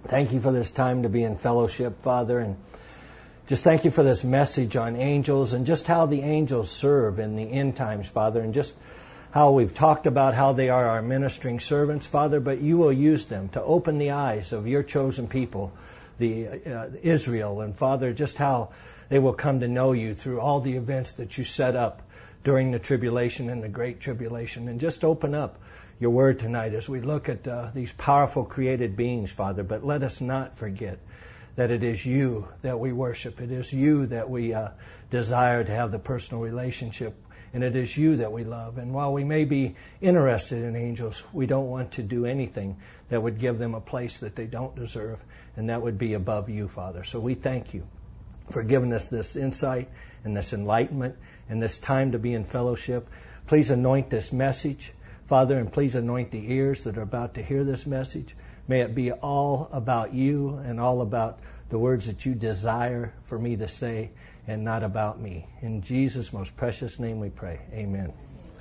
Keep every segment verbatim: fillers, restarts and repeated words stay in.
Thank you for this time to be in fellowship, Father, and just thank you for this message on angels and just how the angels serve in the end times, Father, and just how we've talked about how they are our ministering servants, Father, but you will use them to open the eyes of your chosen people, the uh, Israel, and Father, just how they will come to know you through all the events that you set up during the tribulation and the great tribulation, and just open up your word tonight as we look at uh, these powerful created beings, Father, but let us not forget that it is you that we worship. It is you that we uh, desire to have the personal relationship, and it is you that we love. And while we may be interested in angels, we don't want to do anything that would give them a place that they don't deserve, and that would be above you, Father. So we thank you for giving us this insight and this enlightenment and this time to be in fellowship. Please anoint this message, Father, and please anoint the ears that are about to hear this message. May it be all about you and all about the words that you desire for me to say and not about me. In Jesus' most precious name we pray. Amen.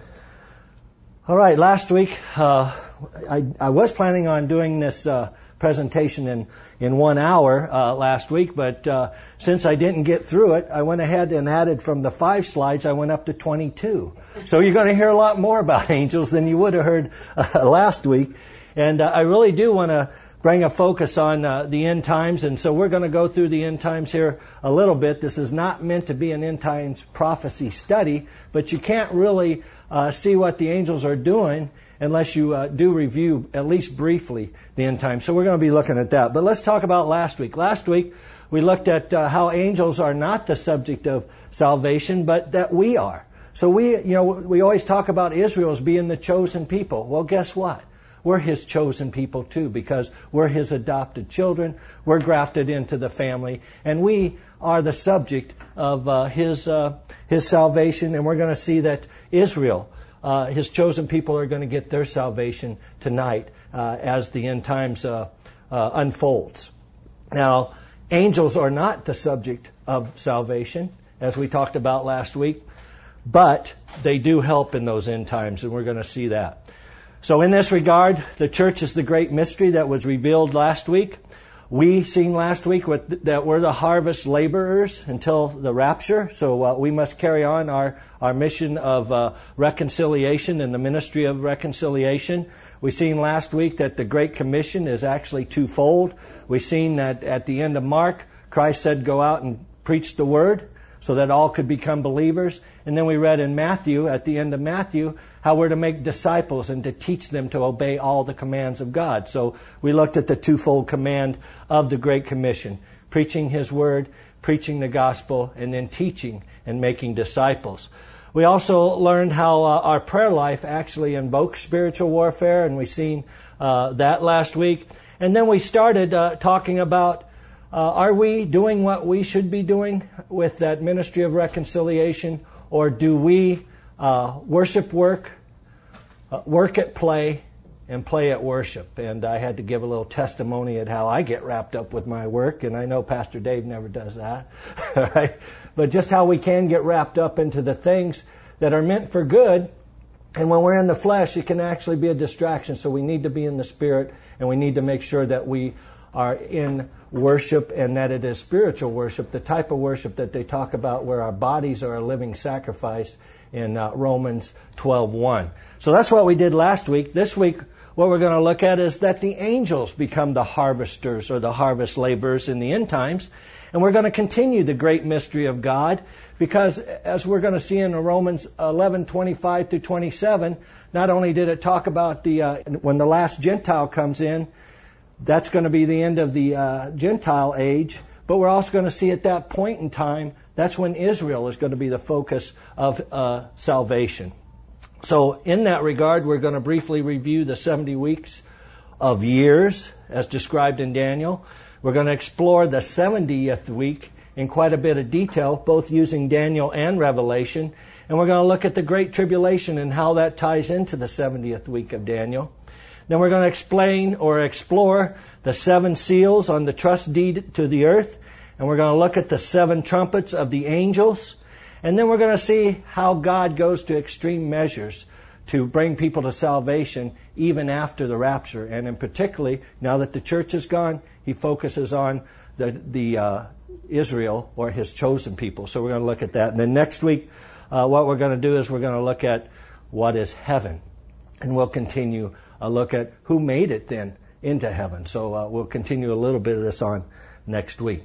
All right, last week uh, I, I was planning on doing this uh, presentation in, in one hour uh, last week, but uh, since I didn't get through it, I went ahead and added from the five slides, I went up to twenty-two. So you're going to hear a lot more about angels than you would have heard uh, last week. And uh, I really do want to bring a focus on uh, the end times, and so we're going to go through the end times here a little bit. This is not meant to be an end times prophecy study, but you can't really uh, see what the angels are doing unless you uh, do review, at least briefly, the end times. So we're going to be looking at that. But let's talk about last week. Last week, we looked at uh, how angels are not the subject of salvation, but that we are. So we, you know, we always talk about Israel as being the chosen people. Well, guess what? We're His chosen people too, because we're His adopted children. We're grafted into the family, and we are the subject of uh, His uh, His salvation. And we're going to see that Israel, uh, His chosen people, are going to get their salvation tonight uh, as the end times uh, uh, unfolds. Now, angels are not the subject of salvation, as we talked about last week, but they do help in those end times, and we're going to see that. So in this regard, the church is the great mystery that was revealed last week. We seen last week with, that we're the harvest laborers until the rapture. So uh, we must carry on our, our mission of uh, reconciliation and the ministry of reconciliation. We seen last week that the Great Commission is actually twofold. We seen that at the end of Mark, Christ said, go out and preach the word, so that all could become believers. And then we read in Matthew, at the end of Matthew, how we're to make disciples and to teach them to obey all the commands of God. So we looked at the twofold command of the Great Commission, preaching His word, preaching the gospel, and then teaching and making disciples. We also learned how uh, our prayer life actually invokes spiritual warfare, and we seen uh, that last week. And then we started uh, talking about Uh, are we doing what we should be doing with that ministry of reconciliation, or do we uh, worship work, uh, work at play, and play at worship? And I had to give a little testimony at how I get wrapped up with my work, and I know Pastor Dave never does that. Right? But just how we can get wrapped up into the things that are meant for good, and when we're in the flesh, it can actually be a distraction. So we need to be in the Spirit, and we need to make sure that we are in worship, and that it is spiritual worship, the type of worship that they talk about where our bodies are a living sacrifice in uh, Romans twelve one. So that's what we did last week. This week, what we're going to look at is that the angels become the harvesters or the harvest laborers in the end times. And we're going to continue the great mystery of God, because as we're going to see in Romans eleven twenty-five through twenty-seven, not only did it talk about the uh, when the last Gentile comes in, that's going to be the end of the uh, Gentile age. But we're also going to see at that point in time, that's when Israel is going to be the focus of uh, salvation. So in that regard, we're going to briefly review the seventy weeks of years as described in Daniel. We're going to explore the seventieth week in quite a bit of detail, both using Daniel and Revelation. And we're going to look at the Great Tribulation and how that ties into the seventieth week of Daniel. Then we're going to explain or explore the seven seals on the trust deed to the earth. And we're going to look at the seven trumpets of the angels. And then we're going to see how God goes to extreme measures to bring people to salvation even after the rapture. And in particularly, now that the church is gone, he focuses on the, the uh, Israel, or his chosen people. So we're going to look at that. And then next week, uh, what we're going to do is we're going to look at what is heaven. And we'll continue a look at who made it then into heaven. So uh, we'll continue a little bit of this on next week.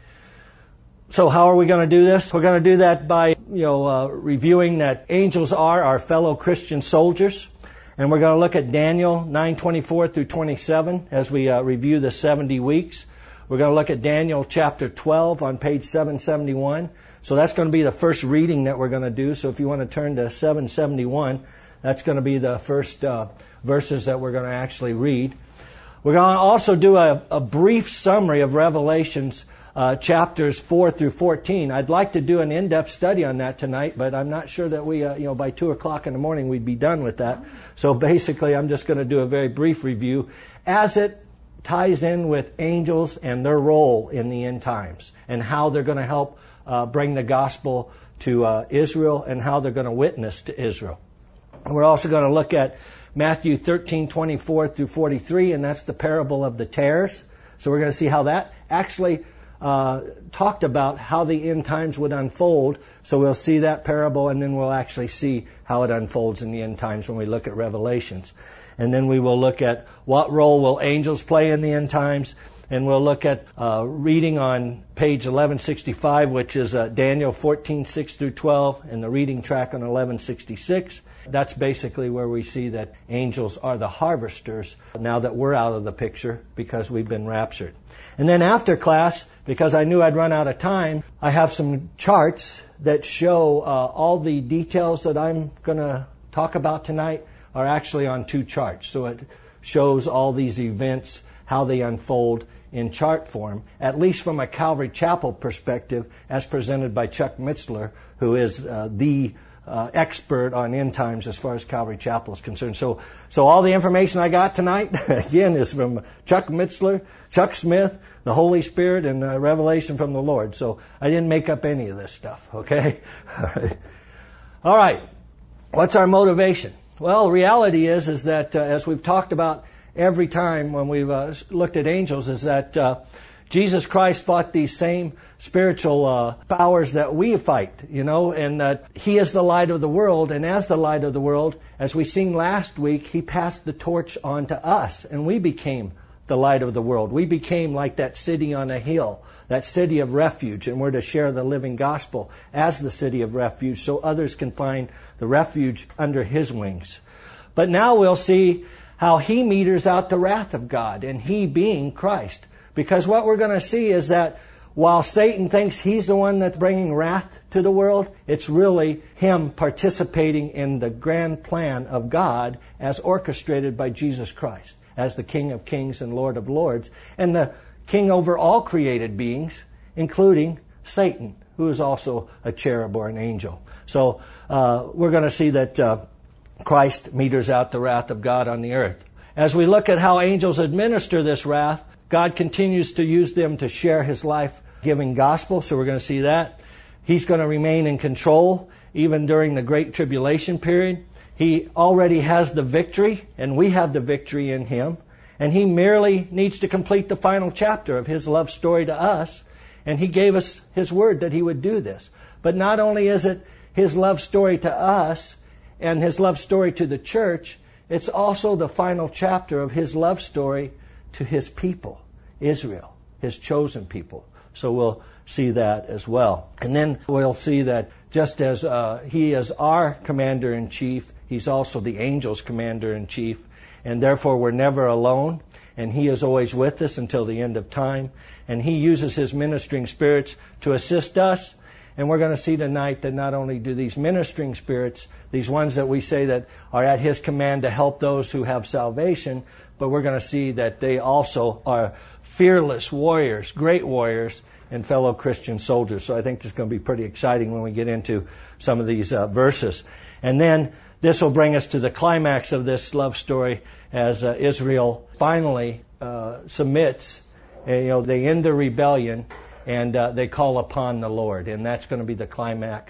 So how are we going to do this? We're going to do that by, you know, uh, reviewing that angels are our fellow Christian soldiers. And we're going to look at Daniel nine twenty-four through twenty-seven as we uh, review the seventy weeks. We're going to look at Daniel chapter twelve on page seven seventy-one. So that's going to be the first reading that we're going to do. So if you want to turn to seven seventy-one, that's going to be the first uh, verses that we're going to actually read. We're going to also do a, a brief summary of Revelations uh, chapters four through fourteen. I'd like to do an in-depth study on that tonight, but I'm not sure that we, uh, you know, by two o'clock in the morning we'd be done with that. So basically, I'm just going to do a very brief review as it ties in with angels and their role in the end times and how they're going to help uh, bring the gospel to uh, Israel and how they're going to witness to Israel. And we're also going to look at Matthew thirteen twenty-four through forty-three, and that's the parable of the tares. So we're going to see how that actually uh, talked about how the end times would unfold. So we'll see that parable, and then we'll actually see how it unfolds in the end times when we look at Revelations. And then we will look at what role will angels play in the end times. And we'll look at uh, reading on page eleven sixty-five, which is uh, Daniel fourteen six through twelve, and the reading track on eleven sixty-six. That's basically where we see that angels are the harvesters now that we're out of the picture because we've been raptured. And then after class, because I knew I'd run out of time, I have some charts that show uh, all the details that I'm going to talk about tonight are actually on two charts. So it shows all these events, how they unfold in chart form, at least from a Calvary Chapel perspective, as presented by Chuck Mitzler, who is uh, the uh, expert on end times as far as Calvary Chapel is concerned. So, so all the information I got tonight, again, is from Chuck Mitzler, Chuck Smith, the Holy Spirit, and uh, revelation from the Lord. So I didn't make up any of this stuff, okay? All right. All right. What's our motivation? Well, the reality is, is that uh, as we've talked about every time when we've uh, looked at angels, is that uh, Jesus Christ fought these same spiritual uh, powers that we fight, you know, and uh, He is the light of the world, and as the light of the world, as we seen last week, He passed the torch on to us, and we became the light of the world. We became like that city on a hill, that city of refuge, and we're to share the living gospel as the city of refuge so others can find the refuge under His wings. But now we'll see how He meters out the wrath of God, and He being Christ. Because what we're going to see is that while Satan thinks he's the one that's bringing wrath to the world, it's really him participating in the grand plan of God as orchestrated by Jesus Christ, as the King of Kings and Lord of Lords, and the King over all created beings, including Satan, who is also a cherub or an angel. So uh, we're going to see that uh, Christ meters out the wrath of God on the earth. As we look at how angels administer this wrath, God continues to use them to share His life-giving gospel, so we're going to see that. He's going to remain in control even during the Great Tribulation period. He already has the victory, and we have the victory in Him. And He merely needs to complete the final chapter of His love story to us, and He gave us His word that He would do this. But not only is it His love story to us and His love story to the church, it's also the final chapter of His love story to His people, Israel, His chosen people. So we'll see that as well. And then we'll see that just as uh, He is our commander-in-chief, He's also the angels' commander-in-chief. And therefore we're never alone. And He is always with us until the end of time. And He uses His ministering spirits to assist us. And we're going to see tonight that not only do these ministering spirits, these ones that we say that are at His command to help those who have salvation, but we're going to see that they also are fearless warriors, great warriors, and fellow Christian soldiers. So I think this is going to be pretty exciting when we get into some of these uh, verses. And then this will bring us to the climax of this love story as uh, Israel finally uh, submits. And, you know, they end their rebellion and uh, they call upon the Lord. And that's going to be the climax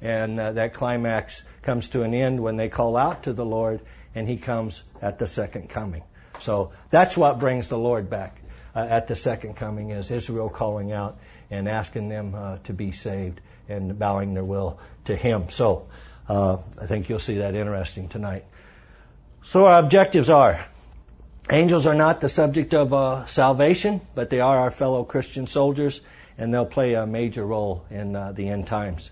And uh, that climax comes to an end when they call out to the Lord, and He comes at the second coming. So that's what brings the Lord back uh, at the second coming, is Israel calling out and asking them uh, to be saved and bowing their will to Him. So uh, I think you'll see that interesting tonight. So our objectives are: angels are not the subject of uh, salvation, but they are our fellow Christian soldiers, and they'll play a major role in uh, the end times,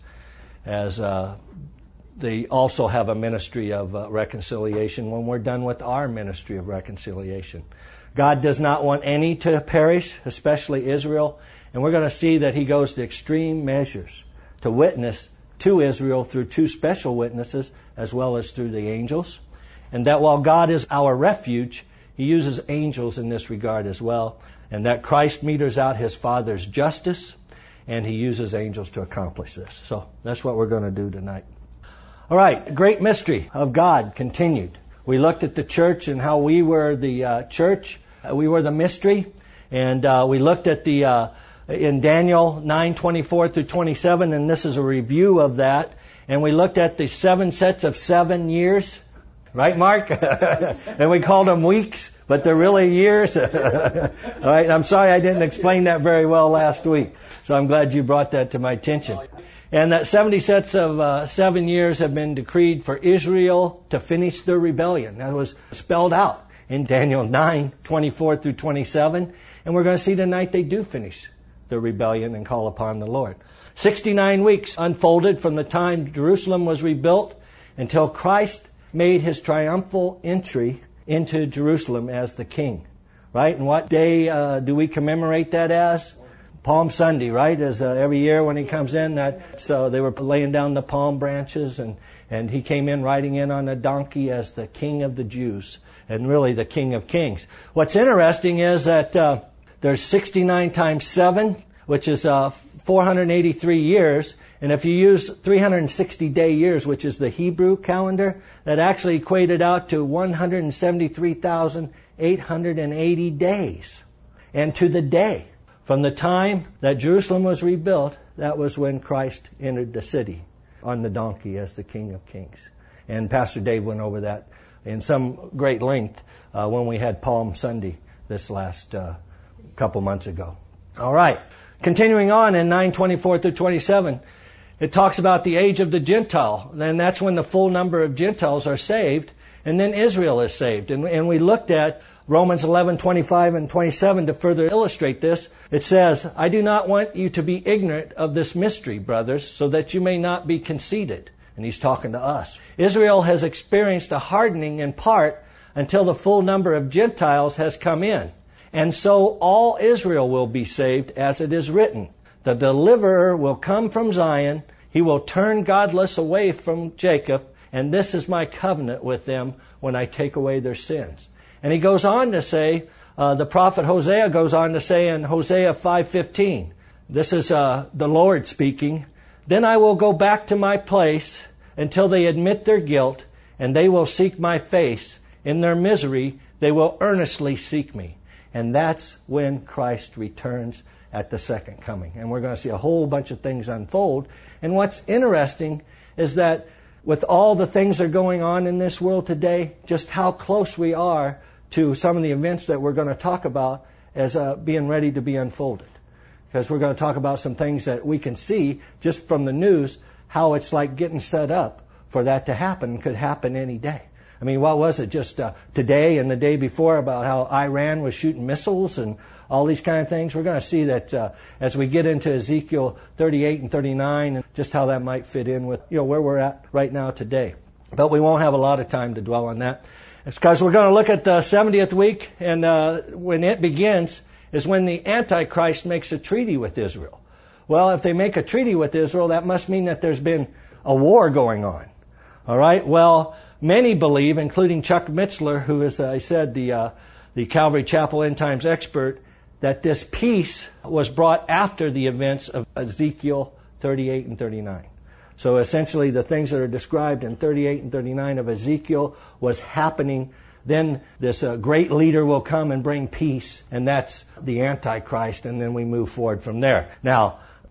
as uh, they also have a ministry of uh, reconciliation when we're done with our ministry of reconciliation. God does not want any to perish, especially Israel, and we're going to see that He goes to extreme measures to witness to Israel through two special witnesses as well as through the angels, and that while God is our refuge, He uses angels in this regard as well, and that Christ meters out His Father's justice, and He uses angels to accomplish this. So that's what we're going to do tonight. All right, the great mystery of God continued. We looked at the church and how we were the uh, church. We were the mystery. And uh, we looked at the uh, in Daniel nine twenty-four through twenty-seven, and this is a review of that. And we looked at the seven sets of seven years. Right, Mark? And we called them weeks, but they're really years. All right, I'm sorry I didn't explain that very well last week. So I'm glad you brought that to my attention. And that seventy sets of uh, seven years have been decreed for Israel to finish their rebellion. That was spelled out in Daniel nine twenty-four through twenty-seven. And we're going to see tonight they do finish their rebellion and call upon the Lord. sixty-nine weeks unfolded from the time Jerusalem was rebuilt until Christ made His triumphal entry into Jerusalem as the King. Right? And what day uh, do we commemorate that as? Palm Sunday, right? As uh, every year when He comes in, that so they were laying down the palm branches, and and He came in riding in on a donkey as the King of the Jews, and really the King of Kings. What's interesting is that uh, there's sixty-nine times seven, which is uh, four hundred eighty-three years, and if you use three hundred sixty day years, which is the Hebrew calendar, that actually equated out to one hundred seventy-three thousand eight hundred eighty days. And to the day, from the time that Jerusalem was rebuilt, that was when Christ entered the city on the donkey as the King of Kings. And Pastor Dave went over that in some great length uh, when we had Palm Sunday this last uh, couple months ago. All right. Continuing on in nine twenty-four through twenty-seven, it talks about the age of the Gentile. Then that's when the full number of Gentiles are saved, and then Israel is saved. And, and we looked at Romans eleven twenty-five and twenty-seven to further illustrate this. It says, I do not want you to be ignorant of this mystery, brothers, so that you may not be conceited. And he's talking to us. Israel has experienced a hardening in part until the full number of Gentiles has come in. And so all Israel will be saved, as it is written. The deliverer will come from Zion. He will turn godless away from Jacob. And this is my covenant with them when I take away their sins. And he goes on to say, uh, the prophet Hosea goes on to say in Hosea five fifteen, this is uh, the Lord speaking, then I will go back to my place until they admit their guilt, and they will seek my face. In their misery, they will earnestly seek me. And that's when Christ returns at the second coming. And we're going to see a whole bunch of things unfold. And what's interesting is that with all the things that are going on in this world today, just how close we are to some of the events that we're going to talk about as uh, being ready to be unfolded. Because we're going to talk about some things that we can see just from the news, how it's like getting set up for that to happen. Could happen any day. I mean, what was it just uh, today and the day before about how Iran was shooting missiles and all these kind of things? We're going to see that uh, as we get into Ezekiel thirty-eight and thirty-nine, and just how that might fit in with, you know, where we're at right now today. But we won't have a lot of time to dwell on that. It's because we're going to look at the seventieth week, and uh, when it begins is when the Antichrist makes a treaty with Israel. Well, if they make a treaty with Israel, that must mean that there's been a war going on. All right? Well, many believe, including Chuck Mitzler, who is, uh, I said, the uh, the Calvary Chapel End Times expert, that this peace was brought after the events of Ezekiel thirty-eight and thirty-nine. So essentially the things that are described in thirty-eight and thirty-nine of Ezekiel was happening. Then this uh, great leader will come and bring peace, and that's the Antichrist, and then we move forward from there. Now,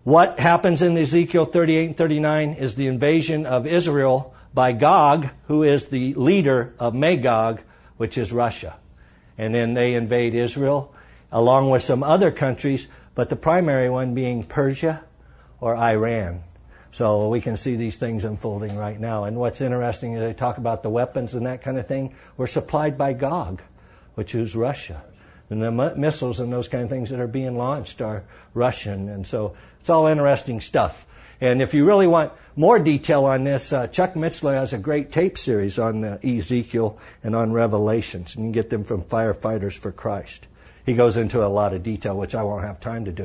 What happens in Ezekiel thirty-eight and thirty-nine is the invasion of Israel by Gog, who is the leader of Magog, which is Russia. And then they invade Israel along with some other countries, but the primary one being Persia or Iran. So we can see these things unfolding right now. And what's interesting is they talk about the weapons and that kind of thing were supplied by Gog, which is Russia. And the m- missiles and those kind of things that are being launched are Russian. And so it's all interesting stuff. And if you really want more detail on this, uh, Chuck Mitzler has a great tape series on uh, Ezekiel and on Revelations. And you can get them from Firefighters for Christ. He goes into a lot of detail, which I won't have time to do.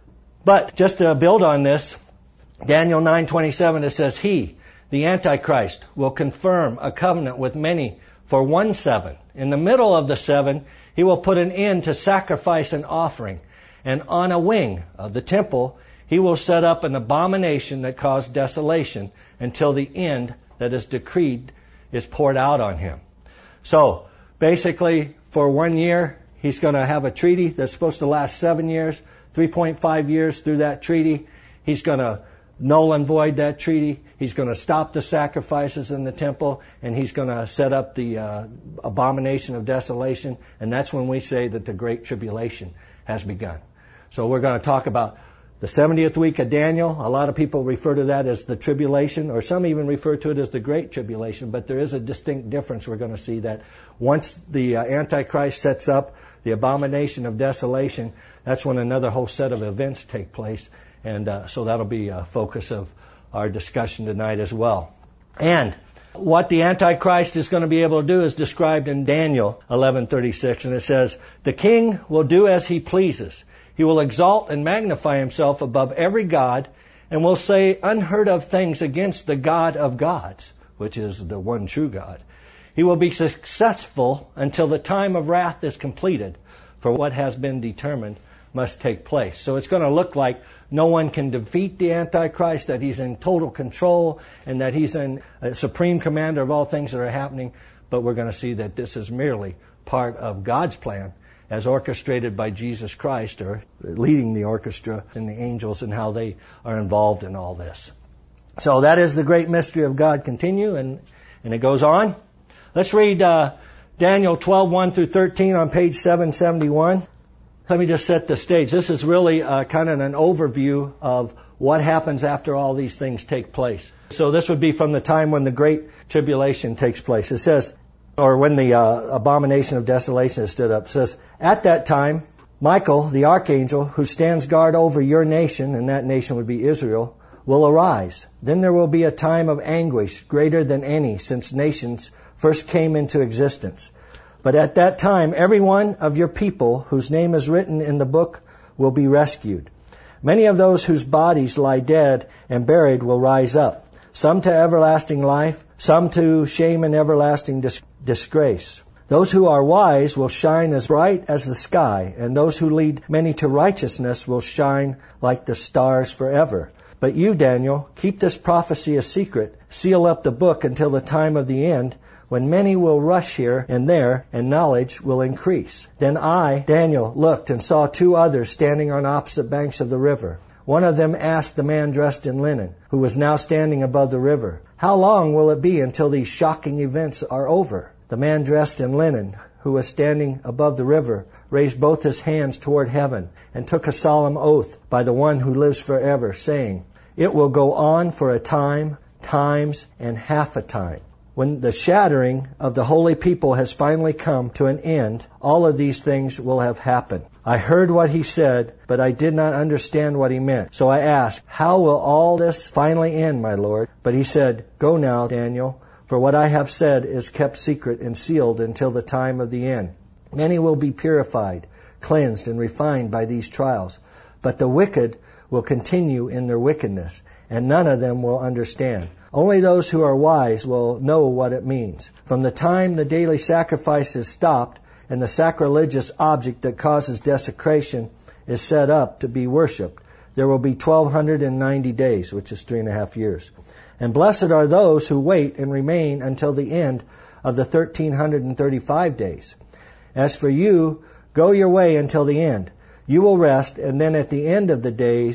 But just to build on this, Daniel nine twenty-seven, it says, He, the Antichrist, will confirm a covenant with many for one seven. In the middle of the seven, he will put an end to sacrifice and offering. And on a wing of the temple, he will set up an abomination that caused desolation until the end that is decreed is poured out on him. So, basically, for one year, he's going to have a treaty that's supposed to last seven years, three point five years through that treaty. He's going to null and void that treaty. He's going to stop the sacrifices in the temple, and he's going to set up the uh, abomination of desolation. And that's when we say that the Great Tribulation has begun. So we're going to talk about the seventieth week of Daniel. A lot of people refer to that as the tribulation, or some even refer to it as the Great Tribulation, but there is a distinct difference. We're going to see that once the uh, Antichrist sets up the abomination of desolation, that's when another whole set of events take place. And uh, so that'll be a focus of our discussion tonight as well. And what the Antichrist is going to be able to do is described in Daniel eleven thirty-six, and it says, The king will do as he pleases. He will exalt and magnify himself above every god, and will say unheard of things against the God of gods, which is the one true God. He will be successful until the time of wrath is completed, for what has been determined must take place. So it's going to look like no one can defeat the Antichrist, that he's in total control, and that he's in a supreme commander of all things that are happening. But we're going to see that this is merely part of God's plan as orchestrated by Jesus Christ, or leading the orchestra, and the angels, and how they are involved in all this. So that is the great mystery of God. Continue, and, and it goes on. Let's read uh, Daniel twelve, one through thirteen on page seven seventy-one. Let me just set the stage. This is really uh, kind of an overview of what happens after all these things take place. So this would be from the time when the Great Tribulation takes place. It says, or when the uh, abomination of desolation is stood up, it says, At that time, Michael, the archangel, who stands guard over your nation, and that nation would be Israel, will arise. Then there will be a time of anguish greater than any since nations first came into existence. But at that time, every one of your people whose name is written in the book will be rescued. Many of those whose bodies lie dead and buried will rise up, some to everlasting life, some to shame and everlasting dis- disgrace. Those who are wise will shine as bright as the sky, and those who lead many to righteousness will shine like the stars forever. But you, Daniel, keep this prophecy a secret, seal up the book until the time of the end, when many will rush here and there, and knowledge will increase. Then I, Daniel, looked and saw two others standing on opposite banks of the river. One of them asked the man dressed in linen, who was now standing above the river, How long will it be until these shocking events are over? The man dressed in linen, who was standing above the river, raised both his hands toward heaven, and took a solemn oath by the one who lives forever, saying, It will go on for a time, times, and half a time. When the shattering of the holy people has finally come to an end, all of these things will have happened. I heard what he said, but I did not understand what he meant. So I asked, How will all this finally end, my Lord? But he said, Go now, Daniel, for what I have said is kept secret and sealed until the time of the end. Many will be purified, cleansed, and refined by these trials. But the wicked will continue in their wickedness, and none of them will understand. Only those who are wise will know what it means. From the time the daily sacrifice is stopped and the sacrilegious object that causes desecration is set up to be worshipped, there will be twelve ninety days, which is three and a half years. And blessed are those who wait and remain until the end of the thirteen thirty-five days. As for you, go your way until the end. You will rest, and then at the end of the days,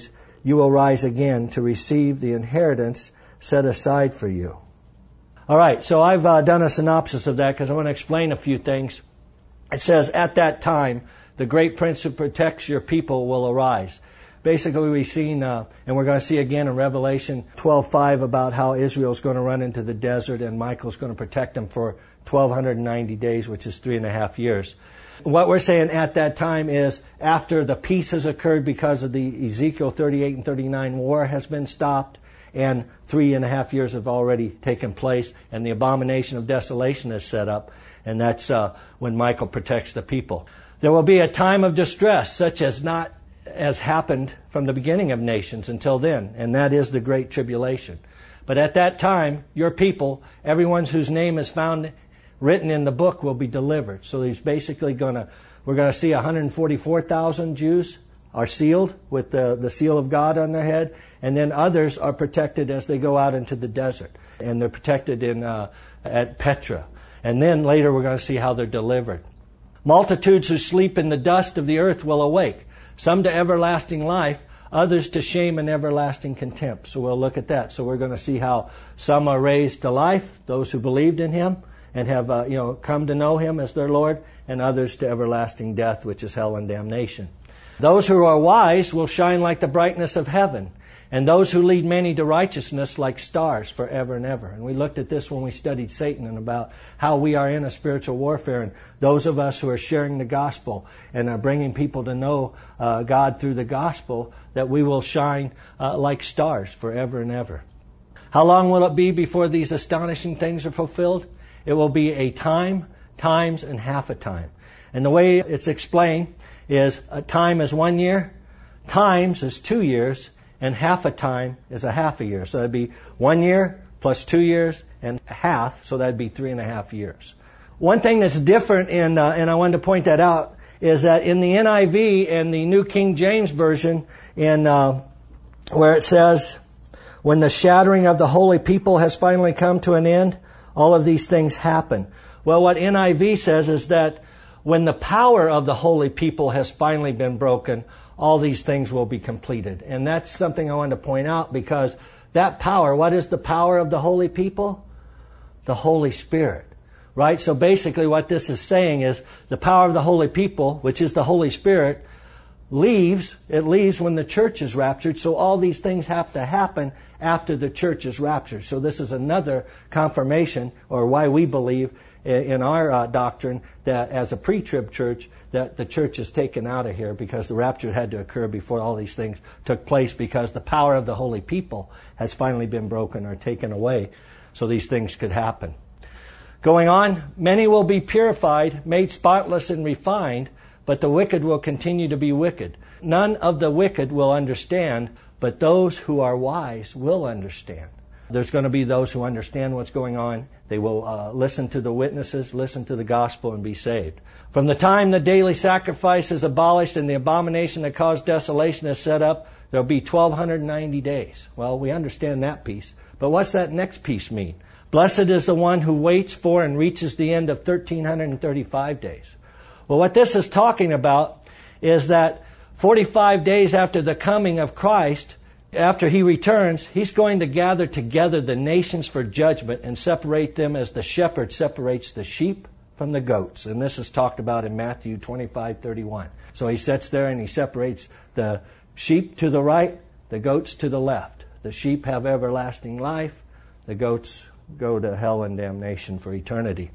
you will rise again to receive the inheritance set aside for you. All right, so I've uh, done a synopsis of that because I want to explain a few things. It says, at that time, the great prince who protects your people will arise. Basically, we've seen, uh, and we're going to see again in Revelation twelve five about how Israel's going to run into the desert and Michael's going to protect them for twelve ninety days, which is three and a half years. What we're saying at that time is after the peace has occurred because of the Ezekiel thirty-eight and thirty-nine war has been stopped, and three and a half years have already taken place, and the abomination of desolation is set up, and that's uh, when Michael protects the people. There will be a time of distress, such as not as happened from the beginning of nations until then, and that is the Great Tribulation. But at that time, your people, everyone whose name is found written in the book, will be delivered. So he's basically going to, we're going to see one hundred forty-four thousand Jews are sealed with the, the seal of God on their head, and then others are protected as they go out into the desert, and they're protected in uh, at Petra. And then later we're going to see how they're delivered. Multitudes who sleep in the dust of the earth will awake, some to everlasting life, others to shame and everlasting contempt. So we'll look at that. So we're going to see how some are raised to life, those who believed in Him and have uh, you know come to know Him as their Lord, and others to everlasting death, which is hell and damnation. Those who are wise will shine like the brightness of heaven, and those who lead many to righteousness like stars forever and ever. And we looked at this when we studied Satan and about how we are in a spiritual warfare, and those of us who are sharing the gospel and are bringing people to know uh, God through the gospel, that we will shine uh, like stars forever and ever. How long will it be before these astonishing things are fulfilled? It will be a time, times, and half a time. And the way it's explained is a time is one year, times is two years, and half a time is a half a year. So that'd be one year plus two years and half, so that'd be three and a half years. One thing that's different, in, uh, and I wanted to point that out, is that in the N I V and the New King James Version, in uh, where it says, when the shattering of the holy people has finally come to an end, all of these things happen. Well, what N I V says is that when the power of the holy people has finally been broken, all these things will be completed. And that's something I wanted to point out, because that power, what is the power of the holy people? The Holy Spirit. Right? So basically what this is saying is the power of the holy people, which is the Holy Spirit, leaves, it leaves when the church is raptured. So all these things have to happen after the church is raptured. So this is another confirmation, or why we believe in our uh, doctrine that as a pre-trib church, that the church is taken out of here, because the rapture had to occur before all these things took place, because the power of the holy people has finally been broken or taken away, so these things could happen. Going on, many will be purified, made spotless and refined, but the wicked will continue to be wicked. None of the wicked will understand, but those who are wise will understand. There's going to be those who understand what's going on. They will uh, listen to the witnesses, listen to the gospel, and be saved. From the time the daily sacrifice is abolished and the abomination that caused desolation is set up, there will be twelve ninety days. Well, we understand that piece. But what's that next piece mean? Blessed is the one who waits for and reaches the end of thirteen thirty-five days. Well, what this is talking about is that forty-five days after the coming of Christ, after He returns, He's going to gather together the nations for judgment and separate them as the shepherd separates the sheep from the goats. And this is talked about in Matthew twenty-five thirty-one. So He sits there and He separates the sheep to the right, the goats to the left. The sheep have everlasting life. The goats go to hell and damnation for eternity.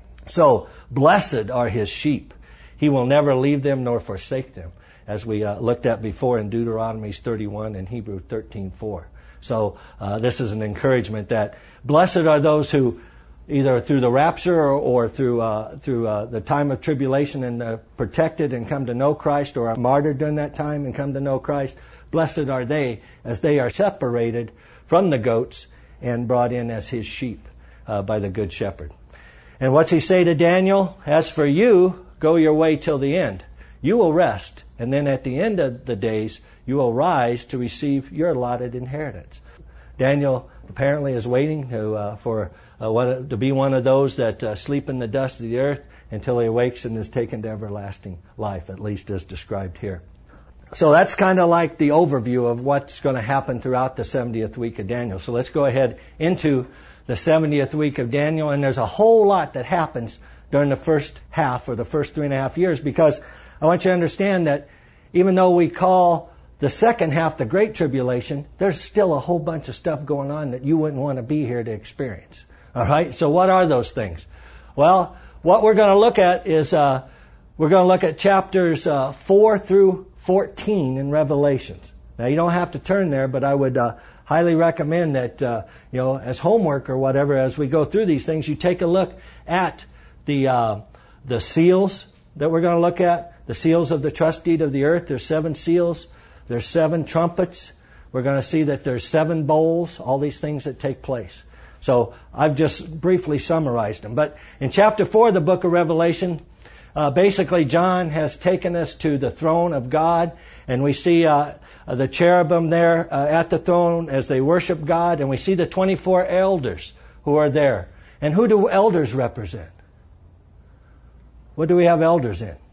So, blessed are His sheep. He will never leave them nor forsake them, as we uh, looked at before in Deuteronomy thirty-one and Hebrews thirteen four. So uh, this is an encouragement that blessed are those who, either through the rapture or, or through uh, through uh, the time of tribulation and uh, protected and come to know Christ, or are martyred during that time and come to know Christ. Blessed are they as they are separated from the goats and brought in as His sheep uh, by the Good Shepherd. And what's He say to Daniel? As for you, go your way till the end. You will rest, and then at the end of the days, you will rise to receive your allotted inheritance. Daniel apparently is waiting to, uh, for uh, one, to be one of those that uh, sleep in the dust of the earth until he awakes and is taken to everlasting life, at least as described here. So that's kind of like the overview of what's going to happen throughout the seventieth week of Daniel. So let's go ahead into the seventieth week of Daniel. And there's a whole lot that happens during the first half or the first three and a half years, because I want you to understand that even though we call the second half the Great Tribulation, there's still a whole bunch of stuff going on that you wouldn't want to be here to experience. All right? So what are those things? Well, what we're going to look at is uh, we're going to look at chapters uh, four through fourteen in Revelations. Now, you don't have to turn there, but I would uh, highly recommend that, uh, you know, as homework or whatever, as we go through these things, you take a look at the uh, the seals that we're going to look at, the seals of the trust deed of the earth. There's seven seals. There's seven trumpets. We're going to see that there's seven bowls, all these things that take place. So I've just briefly summarized them. But in chapter four of the book of Revelation, Uh, basically, John has taken us to the throne of God, and we see uh, the cherubim there uh, at the throne as they worship God, and we see the twenty-four elders who are there. And who do elders represent? What do we have elders in?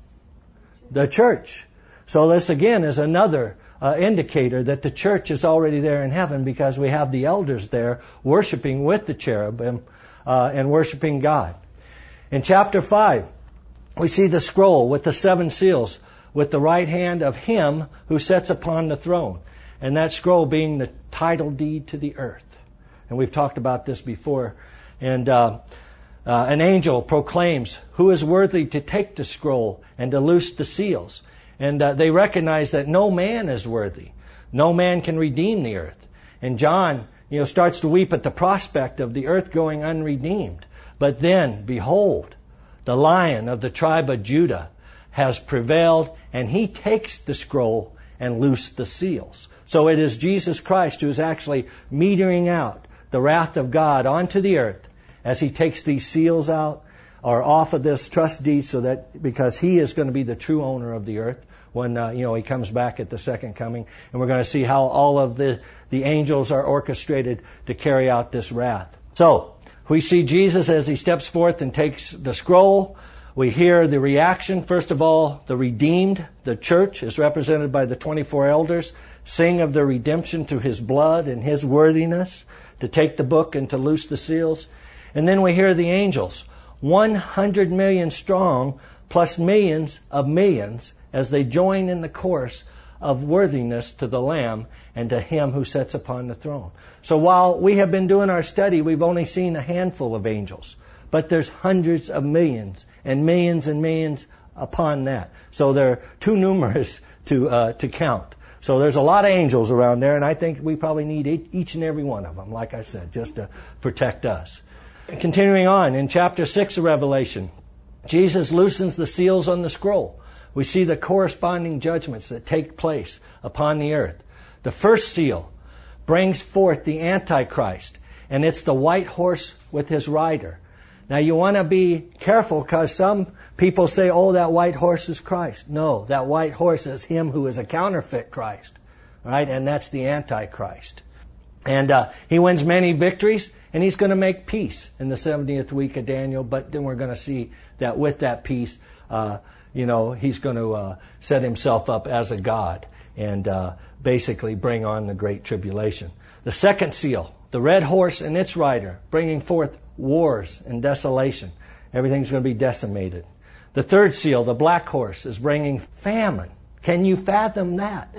The church. So this, again, is another uh, indicator that the church is already there in heaven, because we have the elders there worshiping with the cherubim uh, and worshiping God. In chapter five, we see the scroll with the seven seals with the right hand of him who sits upon the throne. And that scroll being the title deed to the earth. And we've talked about this before. And uh, uh, an angel proclaims who is worthy to take the scroll and to loose the seals. And uh, they recognize that no man is worthy. No man can redeem the earth. And John, you know, starts to weep at the prospect of the earth going unredeemed. But then, behold, the Lion of the tribe of Judah has prevailed, and he takes the scroll and loosed the seals. So it is Jesus Christ who is actually metering out the wrath of God onto the earth as he takes these seals out or off of this trust deed, so that because he is going to be the true owner of the earth when uh, you know he comes back at the second coming. And we're going to see how all of the, the angels are orchestrated to carry out this wrath. So we see Jesus as he steps forth and takes the scroll. We hear the reaction. First of all, the redeemed, the church, is represented by the twenty-four elders, sing of the redemption through his blood and his worthiness to take the book and to loose the seals. And then we hear the angels, one hundred million strong, plus millions of millions, as they join in the chorus of worthiness to the Lamb and to him who sits upon the throne. So while we have been doing our study, we've only seen a handful of angels. But there's hundreds of millions and millions and millions upon that. So they're too numerous to uh, to count. So there's a lot of angels around there, and I think we probably need each and every one of them, like I said, just to protect us. Continuing on, in chapter six of Revelation, Jesus loosens the seals on the scroll. We see the corresponding judgments that take place upon the earth. The first seal brings forth the Antichrist, and it's the white horse with his rider. Now, you want to be careful, because some people say, oh, that white horse is Christ. No, that white horse is him who is a counterfeit Christ, right? And that's the Antichrist. And uh, he wins many victories, and he's going to make peace in the seventieth week of Daniel. But then we're going to see that with that peace, uh, you know, he's going to uh, set himself up as a god and uh, basically bring on the Great Tribulation. The second seal, the red horse and its rider, bringing forth wars and desolation. Everything's going to be decimated. The third seal, the black horse, is bringing famine. Can you fathom that?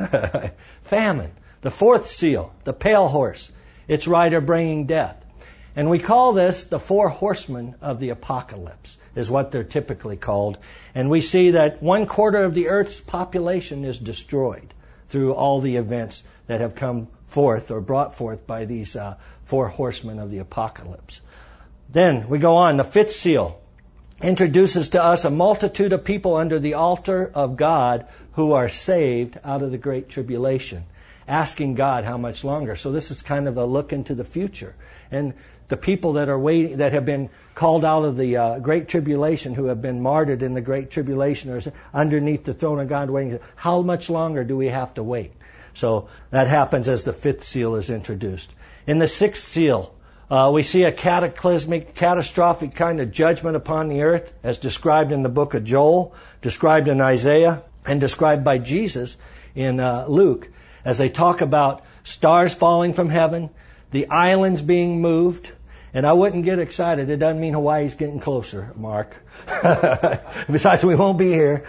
Famine. The fourth seal, the pale horse, its rider bringing death. And we call this the four horsemen of the apocalypse, is what they're typically called. And we see that one quarter of the earth's population is destroyed through all the events that have come forth or brought forth by these uh, four horsemen of the apocalypse. Then we go on. The fifth seal introduces to us a multitude of people under the altar of God who are saved out of the Great Tribulation, asking God how much longer. So this is kind of a look into the future. And the people that are waiting, that have been called out of the uh, Great Tribulation, who have been martyred in the Great Tribulation, are underneath the throne of God waiting. How much longer do we have to wait? So that happens as the fifth seal is introduced. In the sixth seal, uh, we see a cataclysmic, catastrophic kind of judgment upon the earth, as described in the book of Joel, described in Isaiah. and described by Jesus in uh, Luke as they talk about stars falling from heaven, the islands being moved. And I wouldn't get excited. It doesn't mean Hawaii's getting closer, Mark. Besides, we won't be here.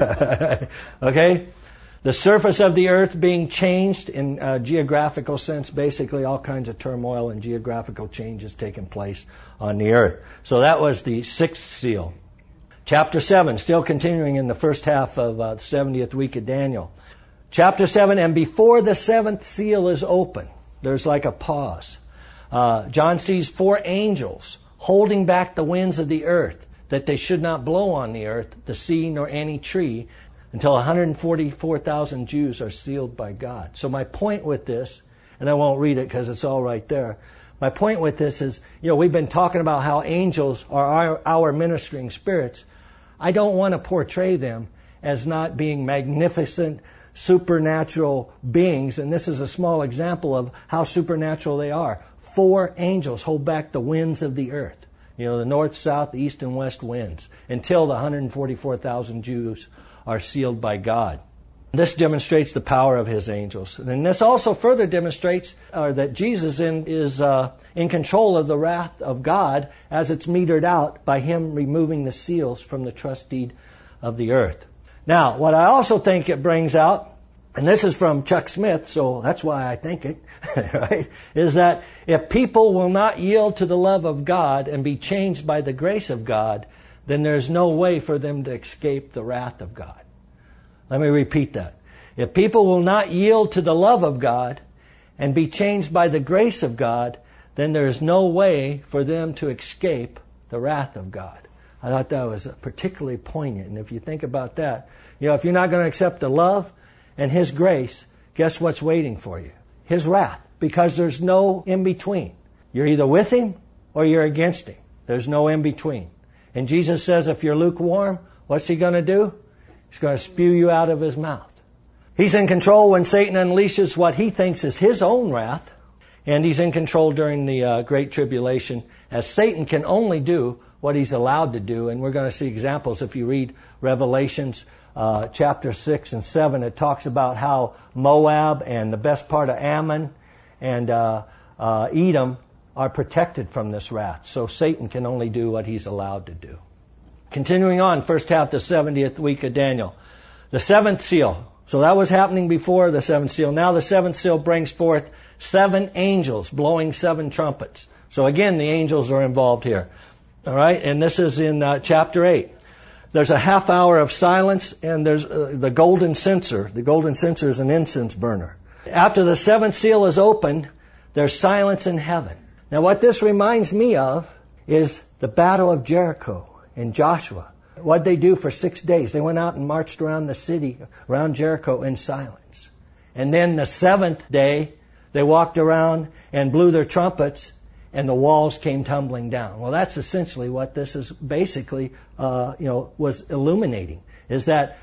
Okay? The surface of the earth being changed in a geographical sense. Basically, all kinds of turmoil and geographical changes taking place on the earth. So that was the sixth seal. Chapter seven, still continuing in the first half of uh, the seventieth week of Daniel. Chapter seven, and before the seventh seal is open, there's like a pause. Uh, John sees four angels holding back the winds of the earth, that they should not blow on the earth, the sea, nor any tree, until one hundred forty-four thousand Jews are sealed by God. So my point with this, and I won't read it because it's all right there. My point with this is, you know, we've been talking about how angels are our, our ministering spirits. I don't want to portray them as not being magnificent, supernatural beings, and this is a small example of how supernatural they are. Four angels hold back the winds of the earth, you know, the north, south, east, and west winds, until the one hundred forty-four thousand Jews are sealed by God. This demonstrates the power of His angels. And this also further demonstrates uh, that Jesus in, is uh, in control of the wrath of God as it's metered out by Him removing the seals from the trust deed of the earth. Now, what I also think it brings out, and this is from Chuck Smith, so that's why I think it, right, is that if people will not yield to the love of God and be changed by the grace of God, then there's no way for them to escape the wrath of God. Let me repeat that. If people will not yield to the love of God and be changed by the grace of God, then there is no way for them to escape the wrath of God. I thought that was particularly poignant. And if you think about that, you know, if you're not going to accept the love and His grace, guess what's waiting for you? His wrath. Because there's no in-between. You're either with Him or you're against Him. There's no in-between. And Jesus says if you're lukewarm, what's He going to do? He's going to spew you out of His mouth. He's in control when Satan unleashes what he thinks is his own wrath. And He's in control during the uh, Great Tribulation, as Satan can only do what he's allowed to do. And we're going to see examples if you read Revelations uh, chapter six and seven. It talks about how Moab and the best part of Ammon and uh, uh, Edom are protected from this wrath. So Satan can only do what he's allowed to do. Continuing on, first half the seventieth week of Daniel. The seventh seal. So that was happening before the seventh seal. Now the seventh seal brings forth seven angels blowing seven trumpets. So again, the angels are involved here. All right, and this is in uh, chapter eight. There's a half hour of silence, and there's uh, the golden censer. The golden censer is an incense burner. After the seventh seal is opened, there's silence in heaven. Now what this reminds me of is the Battle of Jericho in Joshua. What did they do for six days? They went out and marched around the city, around Jericho in silence. And then the seventh day, they walked around and blew their trumpets, and the walls came tumbling down. Well, that's essentially what this is basically, uh, you know, was illuminating, is that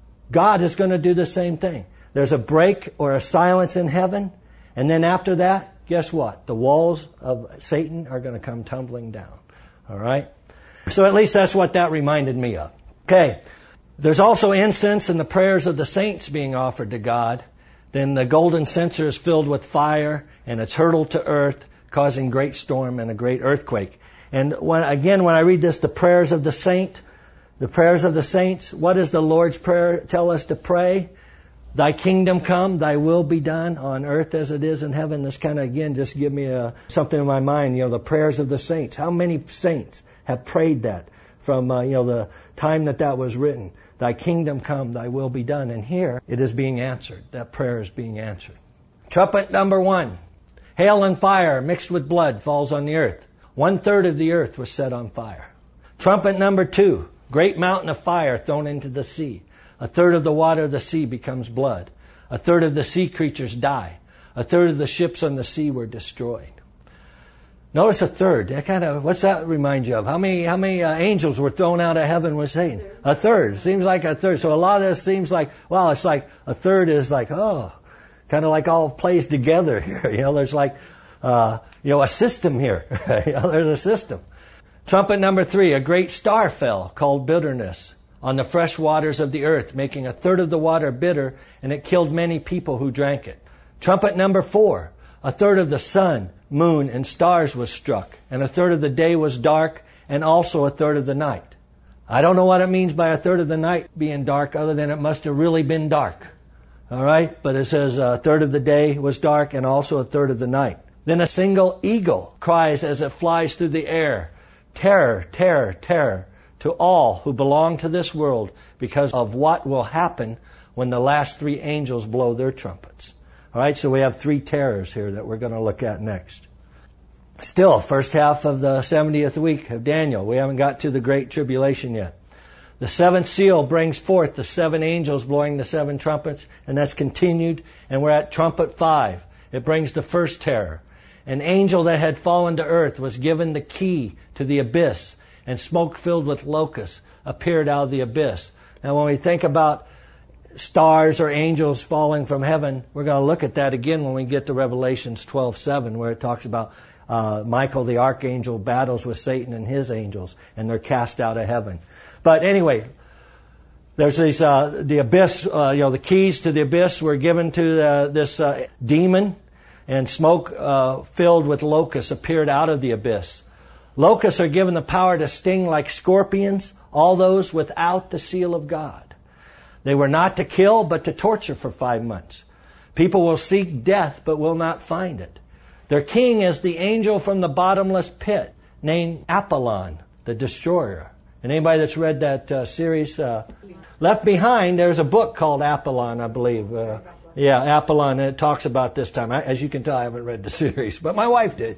God is going to do the same thing. There's a break or a silence in heaven, and then after that, guess what? The walls of Satan are going to come tumbling down. All right? So at least that's what that reminded me of. Okay. There's also incense and the prayers of the saints being offered to God. Then the golden censer is filled with fire, and it's hurled to earth, causing great storm and a great earthquake. And when, again, when I read this, the prayers of the saint, the prayers of the saints, what does the Lord's Prayer tell us to pray? Thy kingdom come, thy will be done on earth as it is in heaven. This kind of, again, just give me a, something in my mind, you know, the prayers of the saints. How many saints have prayed that from, uh, you know, the time that that was written? Thy kingdom come, thy will be done. And here it is being answered. That prayer is being answered. Trumpet number one. Hail and fire mixed with blood falls on the earth. One third of the earth was set on fire. Trumpet number two. Great mountain of fire thrown into the sea. A third of the water of the sea becomes blood. A third of the sea creatures die. A third of the ships on the sea were destroyed. Notice a third. That kind of, what's that remind you of? How many how many uh, angels were thrown out of heaven with Satan? A third. Seems like a third. So a lot of this seems like, well, it's like a third is like, oh, kind of like all plays together here. You know, there's like, uh, you know, a system here. You know, there's a system. Trumpet number three. A great star fell called bitterness on the fresh waters of the earth, making a third of the water bitter, and it killed many people who drank it. Trumpet number four, a third of the sun, moon, and stars was struck, and a third of the day was dark, and also a third of the night. I don't know what it means by a third of the night being dark, other than it must have really been dark. All right? But it says a third of the day was dark, and also a third of the night. Then a single eagle cries as it flies through the air, terror, terror, terror, to all who belong to this world, because of what will happen when the last three angels blow their trumpets. All right, so we have three terrors here that we're going to look at next. Still, first half of the seventieth week of Daniel. We haven't got to the Great Tribulation yet. The seventh seal brings forth the seven angels blowing the seven trumpets, and that's continued, and we're at trumpet five. It brings the first terror. An angel that had fallen to earth was given the key to the abyss, and smoke filled with locusts appeared out of the abyss. Now, when we think about stars or angels falling from heaven, we're going to look at that again when we get to Revelations twelve seven, where it talks about uh, Michael the archangel battles with Satan and his angels, and they're cast out of heaven. But anyway, there's these uh, the abyss. Uh, you know, the keys to the abyss were given to uh, this uh, demon, and smoke uh, filled with locusts appeared out of the abyss. Locusts are given the power to sting like scorpions, all those without the seal of God. They were not to kill, but to torture for five months. People will seek death, but will not find it. Their king is the angel from the bottomless pit, named Apollyon, the destroyer. And anybody that's read that uh, series, uh, Left Behind, there's a book called Apollyon, I believe. Uh, yeah, Apollyon, and it talks about this time. I, as you can tell, I haven't read the series, but my wife did.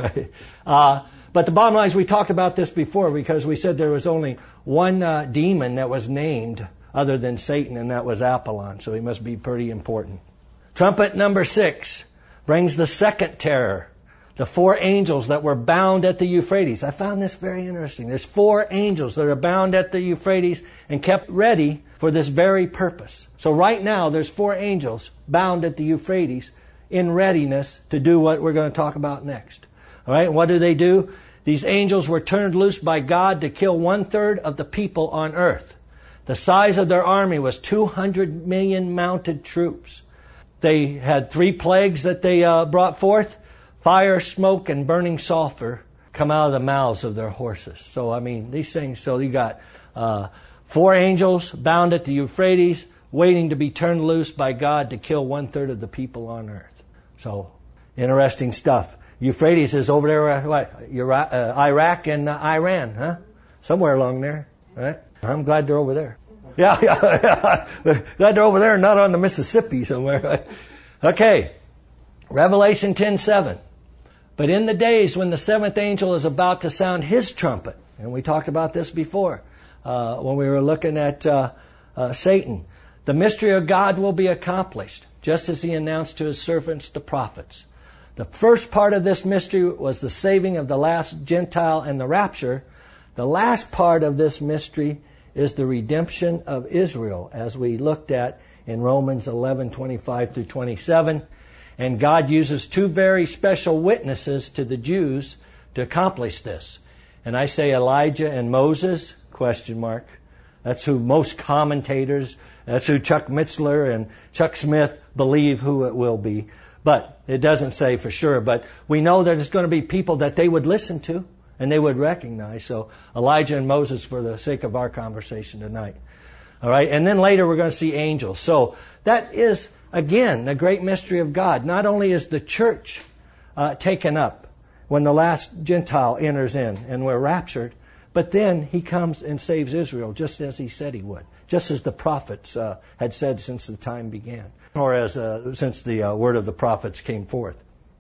uh, But the bottom line is we talked about this before, because we said there was only one uh, demon that was named other than Satan, and that was Apollyon. So he must be pretty important. Trumpet number six brings the second terror. The four angels that were bound at the Euphrates. I found this very interesting. There's four angels that are bound at the Euphrates and kept ready for this very purpose. So right now there's four angels bound at the Euphrates in readiness to do what we're going to talk about next. All right, what do they do? These angels were turned loose by God to kill one-third of the people on earth. The size of their army was two hundred million mounted troops. They had three plagues that they uh, brought forth. Fire, smoke, and burning sulfur come out of the mouths of their horses. So, I mean, these things, so you got uh, four angels bound at the Euphrates, waiting to be turned loose by God to kill one-third of the people on earth. So, interesting stuff. Euphrates is over there, uh, what, Iraq, uh, Iraq and uh, Iran, huh? Somewhere along there, right? I'm glad they're over there. Yeah, yeah, yeah. Glad they're over there and not on the Mississippi somewhere, right? Okay, Revelation ten seven. But in the days when the seventh angel is about to sound his trumpet, and we talked about this before uh, when we were looking at uh, uh, Satan, the mystery of God will be accomplished, just as he announced to his servants, the prophets. The first part of this mystery was the saving of the last Gentile and the rapture. The last part of this mystery is the redemption of Israel, as we looked at in Romans eleven twenty-five through twenty-seven. And God uses two very special witnesses to the Jews to accomplish this. And I say Elijah and Moses, question mark. That's who most commentators, that's who Chuck Mitzler and Chuck Smith believe who it will be. But it doesn't say for sure. But we know that it's going to be people that they would listen to and they would recognize. So Elijah and Moses for the sake of our conversation tonight. All right. And then later we're going to see angels. So that is, again, the great mystery of God. Not only is the church uh, taken up when the last Gentile enters in and we're raptured, but then he comes and saves Israel just as he said he would, just as the prophets uh, had said since the time began, or as uh, since the uh, word of the prophets came forth.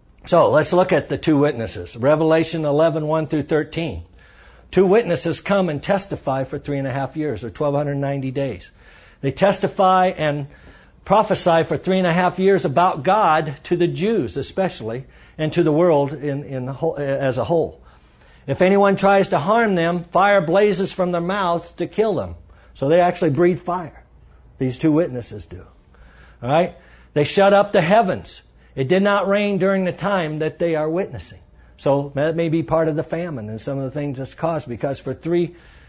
So let's look at the two witnesses. Revelation eleven one through thirteen. Two witnesses come and testify for three and a half years, or twelve ninety days. They testify and prophesy for three and a half years about God to the Jews especially, and to the world in, in the whole, as a whole. If anyone tries to harm them, fire blazes from their mouths to kill them. So they actually breathe fire. These two witnesses do. All right? They shut up the heavens. It did not rain during the time that they are witnessing. So that may be part of the famine and some of the things that's caused, because for three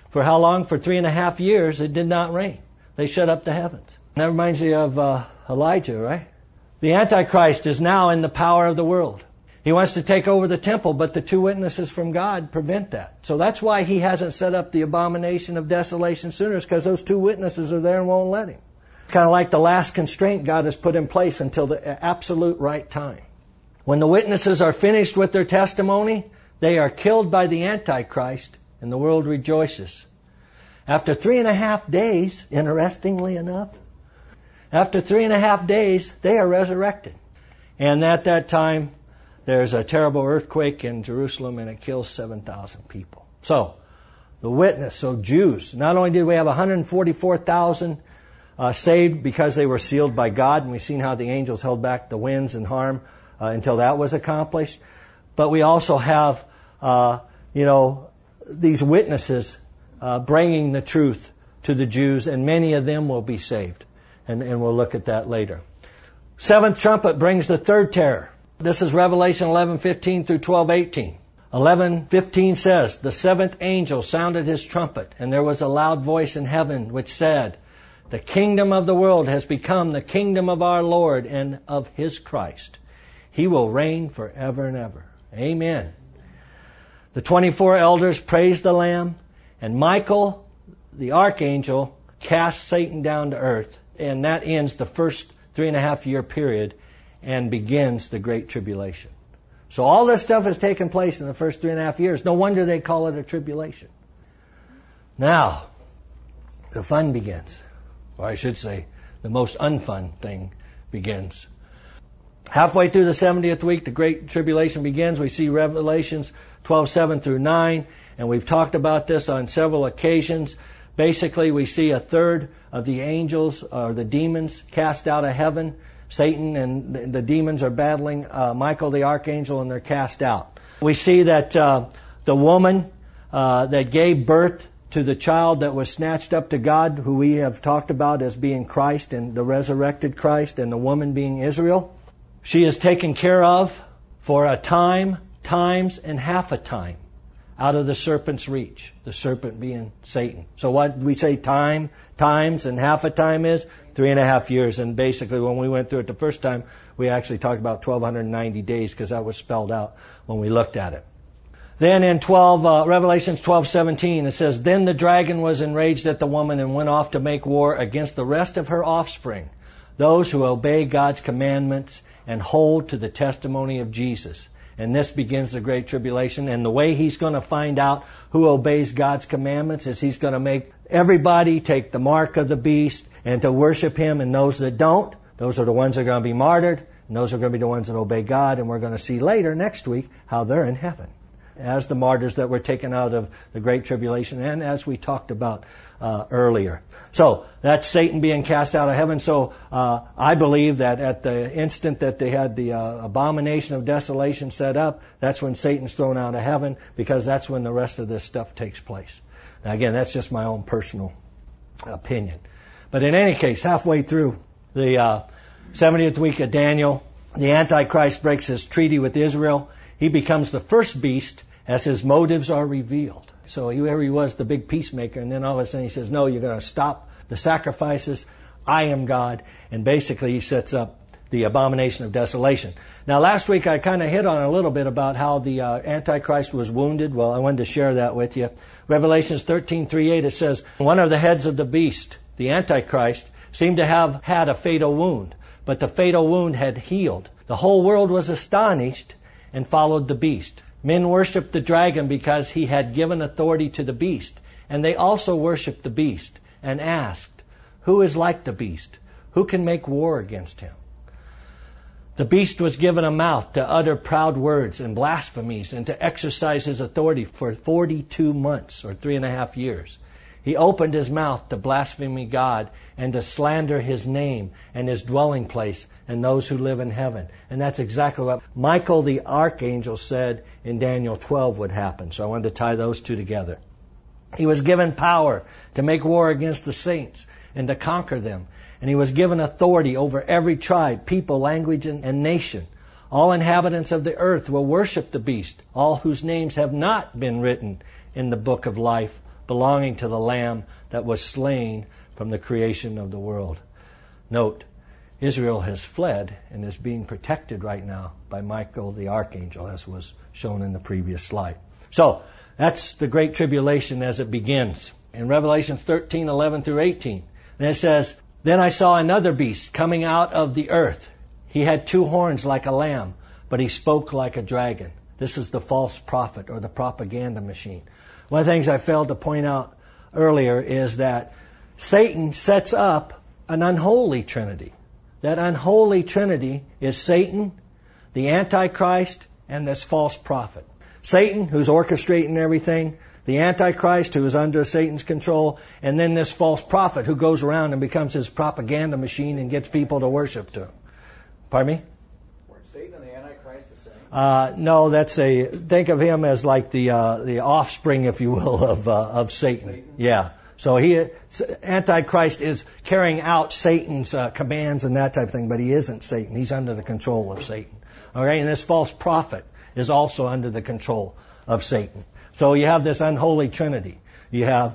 For how long? For three and a half years it did not rain. They shut up the heavens. That reminds me of uh, Elijah, right? The Antichrist is now in the power of the world. He wants to take over the temple, but the two witnesses from God prevent that. So that's why he hasn't set up the abomination of desolation sooner, is because those two witnesses are there and won't let him. It's kind of like the last constraint God has put in place until the absolute right time. When the witnesses are finished with their testimony, they are killed by the Antichrist, and the world rejoices. After three and a half days, interestingly enough, after three and a half days, they are resurrected. And at that time, there's a terrible earthquake in Jerusalem, and it kills seven thousand people. So, the witness, so Jews, not only did we have one hundred forty-four thousand uh, saved because they were sealed by God, and we've seen how the angels held back the winds and harm uh, until that was accomplished, but we also have, uh, you know, these witnesses uh, bringing the truth to the Jews, and many of them will be saved. And, and we'll look at that later. Seventh trumpet brings the third terror. This is Revelation eleven fifteen through twelve eighteen. eleven fifteen says, "The seventh angel sounded his trumpet, and there was a loud voice in heaven which said, 'The kingdom of the world has become the kingdom of our Lord and of his Christ. He will reign forever and ever.'" Amen. The twenty-four elders praised the Lamb, and Michael, the archangel, cast Satan down to earth, and that ends the first three and a half year period and begins the Great Tribulation. So all this stuff has taken place in the first three and a half years. No wonder they call it a tribulation. Now, the fun begins. Or I should say, the most unfun thing begins. Halfway through the seventieth week, the Great Tribulation begins. We see Revelations twelve seven through nine, and we've talked about this on several occasions. Basically, we see a third of the angels, or the demons, cast out of heaven. Satan and the demons are battling uh, Michael the archangel, and they're cast out. We see that uh, the woman uh, that gave birth to the child that was snatched up to God, who we have talked about as being Christ and the resurrected Christ, and the woman being Israel, she is taken care of for a time, times, and half a time out of the serpent's reach, the serpent being Satan. So what we say time, times, and half a time is? Three and a half years. And basically when we went through it the first time, we actually talked about twelve ninety days, because that was spelled out when we looked at it. Then in twelve, uh, Revelations twelve seventeen, it says, "Then the dragon was enraged at the woman and went off to make war against the rest of her offspring, those who obey God's commandments and hold to the testimony of Jesus." And this begins the Great Tribulation. And the way he's going to find out who obeys God's commandments is he's going to make everybody take the mark of the beast and to worship him. And those that don't, those are the ones that are going to be martyred. And those are going to be the ones that obey God. And we're going to see later next week how they're in heaven as the martyrs that were taken out of the Great Tribulation, and as we talked about uh, earlier. So that's Satan being cast out of heaven. So uh, I believe that at the instant that they had the uh, abomination of desolation set up, that's when Satan's thrown out of heaven, because that's when the rest of this stuff takes place. Now again, that's just my own personal opinion. But in any case, halfway through the uh, seventieth week of Daniel, the Antichrist breaks his treaty with Israel. He becomes the first beast as his motives are revealed. So here he was, the big peacemaker, and then all of a sudden he says, no, you're going to stop the sacrifices. I am God. And basically he sets up the abomination of desolation. Now last week I kind of hit on a little bit about how the uh, Antichrist was wounded. Well, I wanted to share that with you. Revelations thirteen three eight, it says, one of the heads of the beast, the Antichrist, seemed to have had a fatal wound, but the fatal wound had healed. The whole world was astonished and followed the beast. Men worshipped the dragon because he had given authority to the beast, and they also worshipped the beast and asked, who is like the beast? Who can make war against him? The beast was given a mouth to utter proud words and blasphemies and to exercise his authority for forty-two months or three and a half years. He opened his mouth to blaspheme God and to slander his name and his dwelling place and those who live in heaven. And that's exactly what Michael the archangel said in Daniel twelve would happen. So I wanted to tie those two together. He was given power to make war against the saints and to conquer them. And he was given authority over every tribe, people, language, and, and nation. All inhabitants of the earth will worship the beast, all whose names have not been written in the book of life belonging to the Lamb that was slain from the creation of the world. Note, Israel has fled and is being protected right now by Michael the archangel, as was shown in the previous slide. So, that's the Great Tribulation as it begins. In Revelation thirteen, eleven through eighteen, and it says, "Then I saw another beast coming out of the earth. He had two horns like a lamb, but he spoke like a dragon." This is the false prophet or the propaganda machine. One of the things I failed to point out earlier is that Satan sets up an unholy trinity. That unholy trinity is Satan, the Antichrist, and this false prophet. Satan, who's orchestrating everything, the Antichrist, who is under Satan's control, and then this false prophet who goes around and becomes his propaganda machine and gets people to worship to him. Pardon me? Weren't Satan and the Antichrist the same? Uh, no, that's a, think of him as like the uh, the offspring, if you will, of uh, of Satan. Satan. Yeah. So he, Antichrist is carrying out Satan's uh, commands and that type of thing, but he isn't Satan. He's under the control of Satan. All right, and this false prophet is also under the control of Satan. So you have this unholy trinity. You have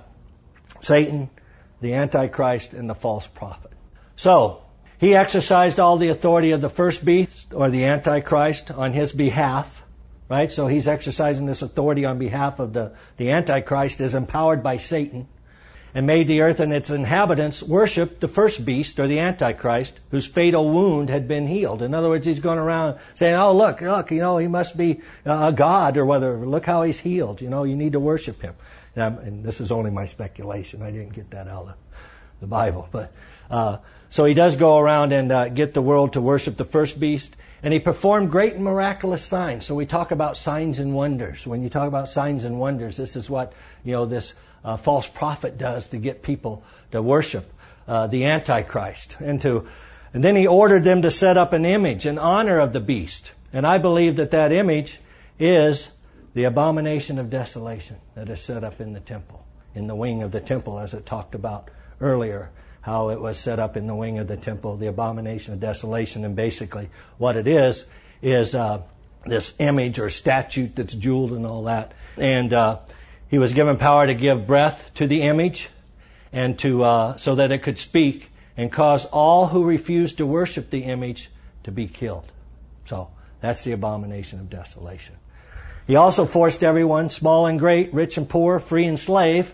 Satan, the Antichrist, and the false prophet. So he exercised all the authority of the first beast, or the Antichrist, on his behalf. Right? So he's exercising this authority on behalf of the, the Antichrist, is empowered by Satan, and made the earth and its inhabitants worship the first beast, or the Antichrist, whose fatal wound had been healed. In other words, he's going around saying, oh, look, look, you know, he must be a god or whatever. Look how he's healed. You know, you need to worship him. And, and this is only my speculation. I didn't get that out of the Bible. But uh, so he does go around and uh, get the world to worship the first beast. And he performed great and miraculous signs. So we talk about signs and wonders. When you talk about signs and wonders, this is what, you know, this Uh, false prophet does to get people to worship uh, the Antichrist. And to, and then he ordered them to set up an image in honor of the beast. And I believe that that image is the abomination of desolation that is set up in the temple, in the wing of the temple, as it talked about earlier, how it was set up in the wing of the temple, the abomination of desolation. And basically what it is, is uh, this image or statue that's jeweled and all that. And uh, he was given power to give breath to the image, and to uh, so that it could speak and cause all who refused to worship the image to be killed. So that's the abomination of desolation. He also forced everyone, small and great, rich and poor, free and slave,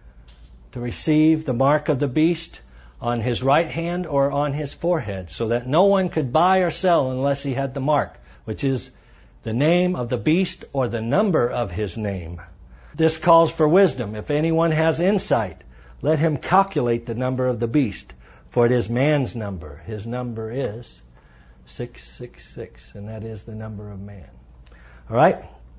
to receive the mark of the beast on his right hand or on his forehead, so that no one could buy or sell unless he had the mark, which is the name of the beast or the number of his name. This calls for wisdom. If anyone has insight, let him calculate the number of the beast, for it is man's number. His number is six six six, and that is the number of man. All right?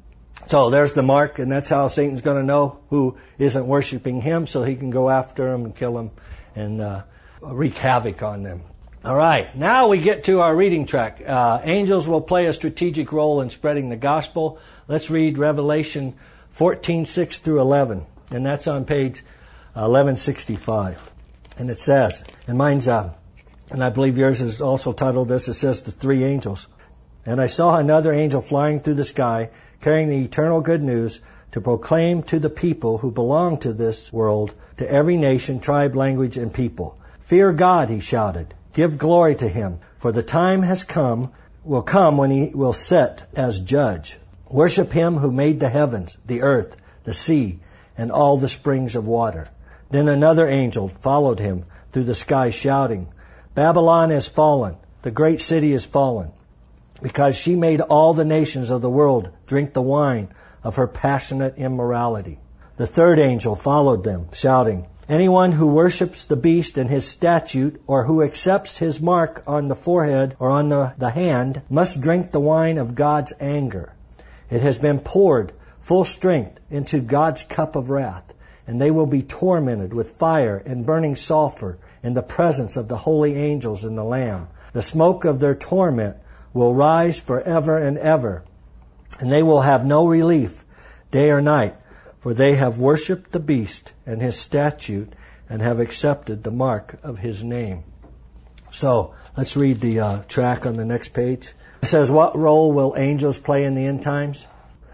So there's the mark, and that's how Satan's going to know who isn't worshiping him, so he can go after them and kill them and uh, wreak havoc on them. All right, now we get to our reading track. Uh, angels will play a strategic role in spreading the gospel. Let's read Revelation fourteen, six through eleven, and that's on page eleven sixty-five. And it says, and mine's, uh, and I believe yours is also titled this, it says the three angels. And I saw another angel flying through the sky, carrying the eternal good news to proclaim to the people who belong to this world, to every nation, tribe, language, and people. Fear God, he shouted. Give glory to him, for the time has come, will come when he will sit as judge. Worship him who made the heavens, the earth, the sea, and all the springs of water. Then another angel followed him through the sky, shouting, Babylon is fallen, the great city is fallen, because she made all the nations of the world drink the wine of her passionate immorality. The third angel followed them, shouting, Anyone who worships the beast and his statute, or who accepts his mark on the forehead or on the, the hand, must drink the wine of God's anger. It has been poured full strength into God's cup of wrath, and they will be tormented with fire and burning sulfur in the presence of the holy angels and the Lamb. The smoke of their torment will rise forever and ever, and they will have no relief day or night, for they have worshipped the beast and his statute and have accepted the mark of his name. So, let's read the uh, track on the next page. It says, what role will angels play in the end times?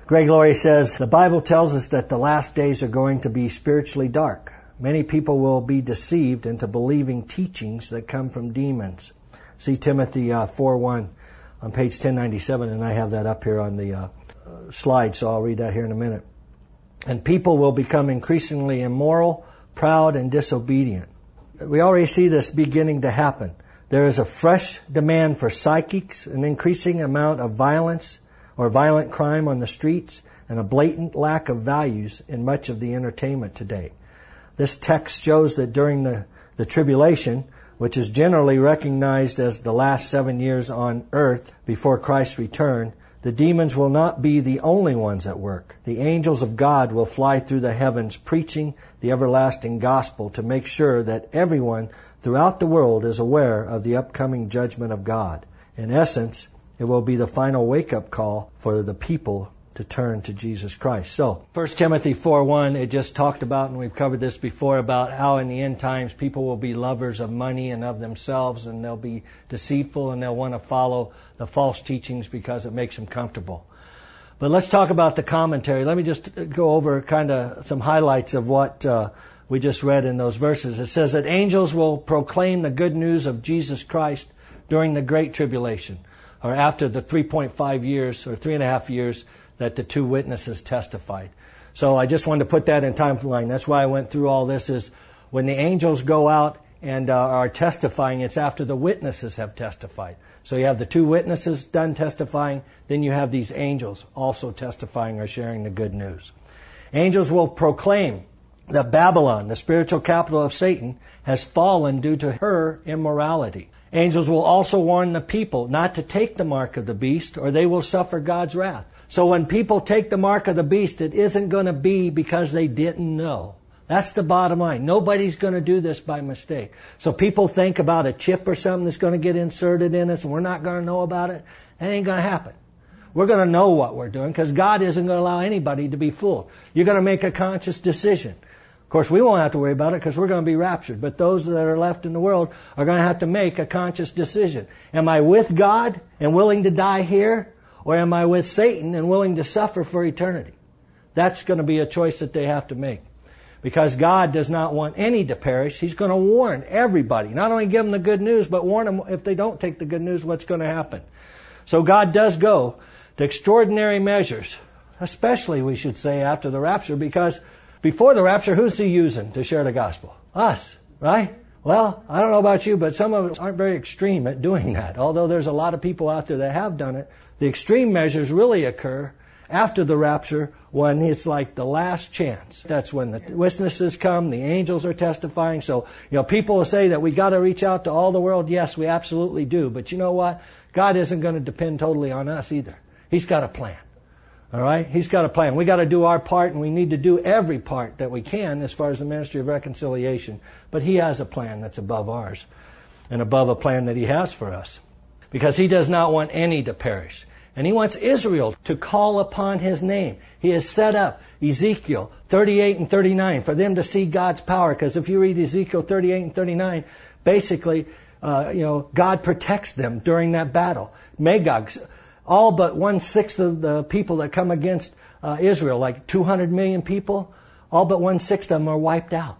Greg Laurie says, the Bible tells us that the last days are going to be spiritually dark. Many people will be deceived into believing teachings that come from demons. See Timothy uh, four one on page ten ninety-seven, and I have that up here on the uh, uh, slide, so I'll read that here in a minute. And people will become increasingly immoral, proud, and disobedient. We already see this beginning to happen. There is a fresh demand for psychics, an increasing amount of violence or violent crime on the streets, and a blatant lack of values in much of the entertainment today. This text shows that during the, the tribulation, which is generally recognized as the last seven years on earth before Christ's return, the demons will not be the only ones at work. The angels of God will fly through the heavens preaching the everlasting gospel to make sure that everyone throughout the world is aware of the upcoming judgment of God. In essence, it will be the final wake-up call for the people to turn to Jesus Christ. So, First Timothy four one, it just talked about, and we've covered this before, about how in the end times people will be lovers of money and of themselves, and they'll be deceitful, and they'll want to follow the false teachings because it makes them comfortable. But let's talk about the commentary. Let me just go over kind of some highlights of what uh, we just read in those verses. It says that angels will proclaim the good news of Jesus Christ during the Great Tribulation, or after the three point five years, or three and a half years that the two witnesses testified. So I just wanted to put that in timeline. That's why I went through all this, is when the angels go out and uh, are testifying, it's after the witnesses have testified. So you have the two witnesses done testifying, then you have these angels also testifying or sharing the good news. Angels will proclaim that Babylon, the spiritual capital of Satan, has fallen due to her immorality. Angels will also warn the people not to take the mark of the beast, or they will suffer God's wrath. So when people take the mark of the beast, it isn't going to be because they didn't know. That's the bottom line. Nobody's going to do this by mistake. So people think about a chip or something that's going to get inserted in us and we're not going to know about it. That ain't going to happen. We're going to know what we're doing because God isn't going to allow anybody to be fooled. You're going to make a conscious decision. Of course, we won't have to worry about it because we're going to be raptured. But those that are left in the world are going to have to make a conscious decision. Am I with God and willing to die here? Or am I with Satan and willing to suffer for eternity? That's going to be a choice that they have to make. Because God does not want any to perish. He's going to warn everybody. Not only give them the good news, but warn them if they don't take the good news, what's going to happen. So God does go to extraordinary measures, especially, we should say, after the rapture, because before the rapture, who's he using to share the gospel? Us, right? Well, I don't know about you, but some of us aren't very extreme at doing that. Although there's a lot of people out there that have done it. The extreme measures really occur after the rapture when it's like the last chance. That's when the witnesses come, the angels are testifying. So, you know, people will say that we got to reach out to all the world. Yes, we absolutely do. But you know what? God isn't going to depend totally on us either. He's got a plan. All right? He's got a plan. We got to do our part, and we need to do every part that we can as far as the ministry of reconciliation. But He has a plan that's above ours and above a plan that He has for us. Because He does not want any to perish. And He wants Israel to call upon His name. He has set up Ezekiel thirty-eight and thirty-nine for them to see God's power. Because if you read Ezekiel thirty-eight and thirty-nine, basically, uh, you know, God protects them during that battle. Magog, all but one-sixth of the people that come against uh, Israel, like two hundred million people, all but one-sixth of them are wiped out.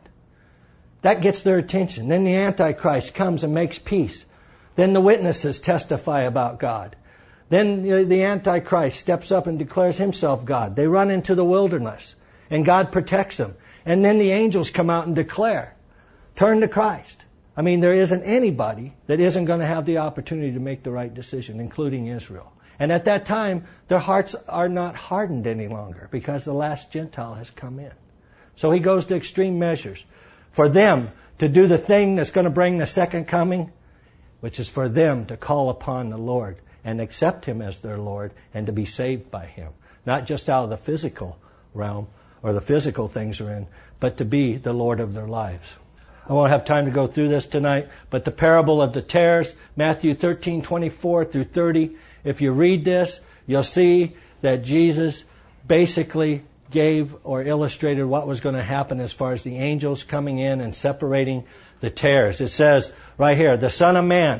That gets their attention. Then the Antichrist comes and makes peace. Then the witnesses testify about God. Then the Antichrist steps up and declares himself God. They run into the wilderness, and God protects them. And then the angels come out and declare, turn to Christ. I mean, there isn't anybody that isn't going to have the opportunity to make the right decision, including Israel. And at that time, their hearts are not hardened any longer because the last Gentile has come in. So He goes to extreme measures for them to do the thing that's going to bring the second coming, which is for them to call upon the Lord and accept Him as their Lord and to be saved by Him. Not just out of the physical realm or the physical things are in, but to be the Lord of their lives. I won't have time to go through this tonight, but the parable of the tares, Matthew thirteen twenty-four through thirty, if you read this, you'll see that Jesus basically gave or illustrated what was going to happen as far as the angels coming in and separating the tares. It says right here, the Son of Man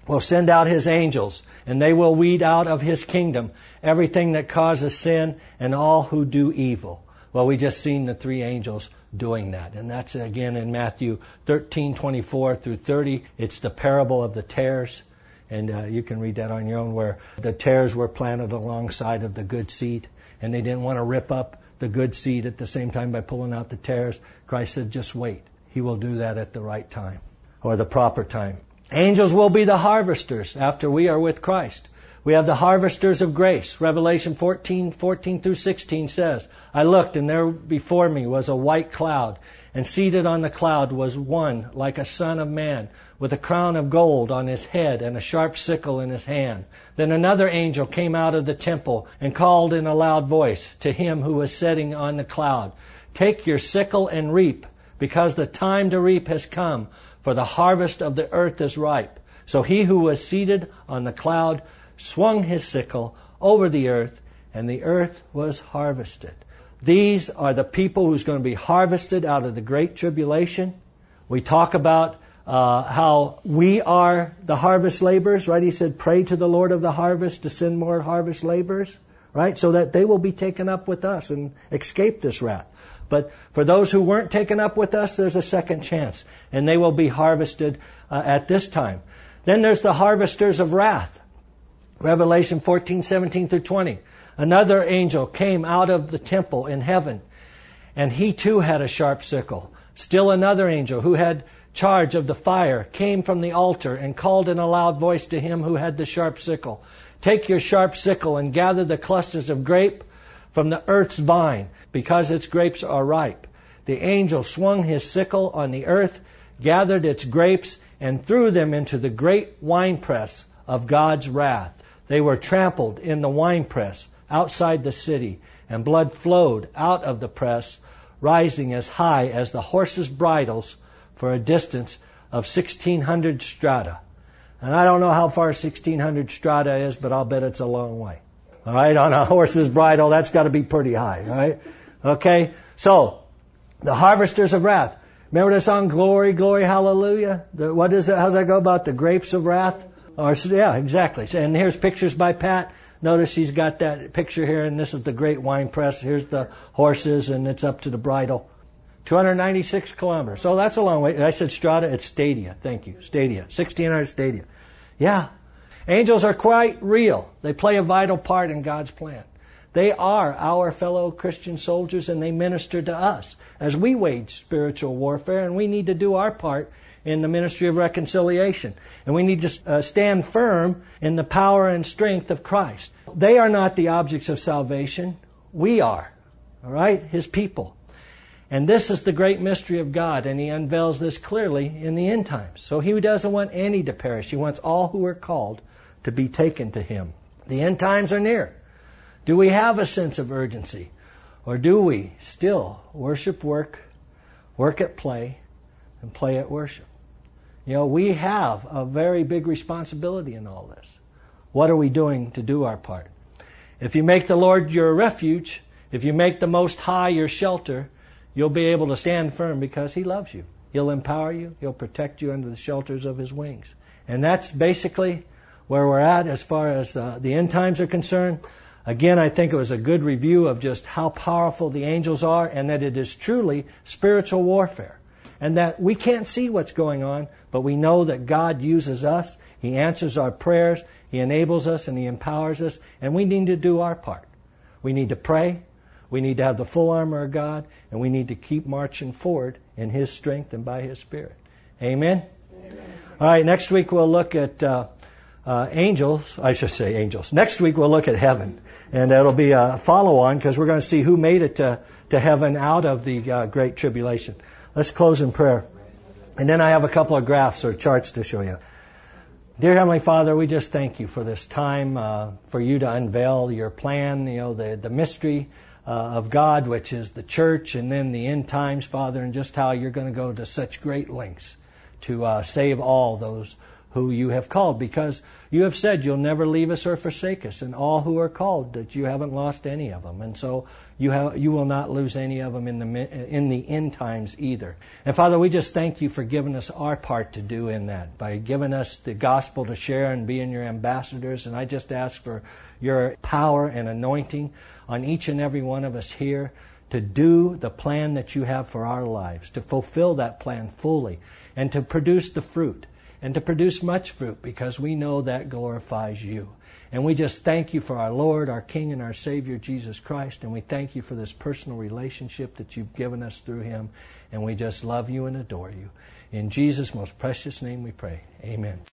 will send out His angels, and they will weed out of His kingdom everything that causes sin and all who do evil. Well, we just seen the three angels doing that. And that's again in Matthew thirteen twenty-four through thirty. It's the parable of the tares. And uh, you can read that on your own, where the tares were planted alongside of the good seed. And they didn't want to rip up the good seed at the same time by pulling out the tares. Christ said, just wait. He will do that at the right time, or the proper time. Angels will be the harvesters after we are with Christ. We have the harvesters of grace. Revelation fourteen, fourteen through sixteen says, I looked, and there before me was a white cloud, and seated on the cloud was one like a son of man, with a crown of gold on his head and a sharp sickle in his hand. Then another angel came out of the temple and called in a loud voice to him who was sitting on the cloud, take your sickle and reap, because the time to reap has come, for the harvest of the earth is ripe. So he who was seated on the cloud swung his sickle over the earth, and the earth was harvested. These are the people who's going to be harvested out of the great tribulation. We talk about uh, how we are the harvest laborers, right? He said, pray to the Lord of the harvest to send more harvest laborers, right? So that they will be taken up with us and escape this wrath. But for those who weren't taken up with us, there's a second chance, and they will be harvested uh, at this time. Then there's the harvesters of wrath. Revelation fourteen, seventeen through twenty. Another angel came out of the temple in heaven, and he too had a sharp sickle. Still another angel who had charge of the fire came from the altar and called in a loud voice to him who had the sharp sickle, take your sharp sickle and gather the clusters of grape from the earth's vine, because its grapes are ripe. The angel swung his sickle on the earth, gathered its grapes, and threw them into the great winepress of God's wrath. They were trampled in the winepress outside the city, and blood flowed out of the press, rising as high as the horses' bridles for a distance of sixteen hundred strata. And I don't know how far sixteen hundred strata is, but I'll bet it's a long way. All right, on a horse's bridle, that's got to be pretty high, right? Okay, so the harvesters of wrath. Remember the song, Glory, Glory, Hallelujah? The, what is it? How does that go about the grapes of wrath? Or, yeah, exactly. And here's pictures by Pat. Notice she's got that picture here, and this is the great wine press. Here's the horses, and it's up to the bridle. two hundred ninety-six kilometers. So that's a long way. I said strata, it's stadia. Thank you. Stadia. sixteen hundred stadia. Yeah. Angels are quite real. They play a vital part in God's plan. They are our fellow Christian soldiers, and they minister to us as we wage spiritual warfare, and we need to do our part in the ministry of reconciliation. And we need to uh, stand firm in the power and strength of Christ. They are not the objects of salvation. We are. All right? His people. And this is the great mystery of God, and He unveils this clearly in the end times. So He doesn't want any to perish. He wants all who are called to be taken to Him. The end times are near. Do we have a sense of urgency? Or do we still worship work, work at play, and play at worship? You know, we have a very big responsibility in all this. What are we doing to do our part? If you make the Lord your refuge, if you make the Most High your shelter, you'll be able to stand firm because He loves you. He'll empower you. He'll protect you under the shelters of His wings. And that's basically where we're at as far as uh, the end times are concerned. Again, I think it was a good review of just how powerful the angels are, and that it is truly spiritual warfare. And that we can't see what's going on, but we know that God uses us. He answers our prayers. He enables us and He empowers us. And we need to do our part. We need to pray. We need to have the full armor of God. And we need to keep marching forward in His strength and by His Spirit. Amen? Amen. All right, next week we'll look at uh, uh, angels. I should say angels. Next week we'll look at heaven. And that'll be a follow-on because we're going to see who made it to, to heaven out of the uh, Great Tribulation. Let's close in prayer. And then I have a couple of graphs or charts to show you. Dear Heavenly Father, we just thank You for this time, uh, for You to unveil Your plan, you know, the, the mystery uh, of God, which is the church, and then the end times, Father, and just how You're going to go to such great lengths to uh, save all those who you have called, because you have said you'll never leave us or forsake us, and all who are called, that you haven't lost any of them. And so you have, you will not lose any of them in the in the end times either. And Father, we just thank you for giving us our part to do in that, by giving us the gospel to share and being your ambassadors. And I just ask for your power and anointing on each and every one of us here to do the plan that you have for our lives, to fulfill that plan fully, and to produce the fruit, and to produce much fruit, because we know that glorifies you. And we just thank you for our Lord, our King, and our Savior, Jesus Christ. And we thank you for this personal relationship that you've given us through him. And we just love you and adore you. In Jesus' most precious name we pray. Amen.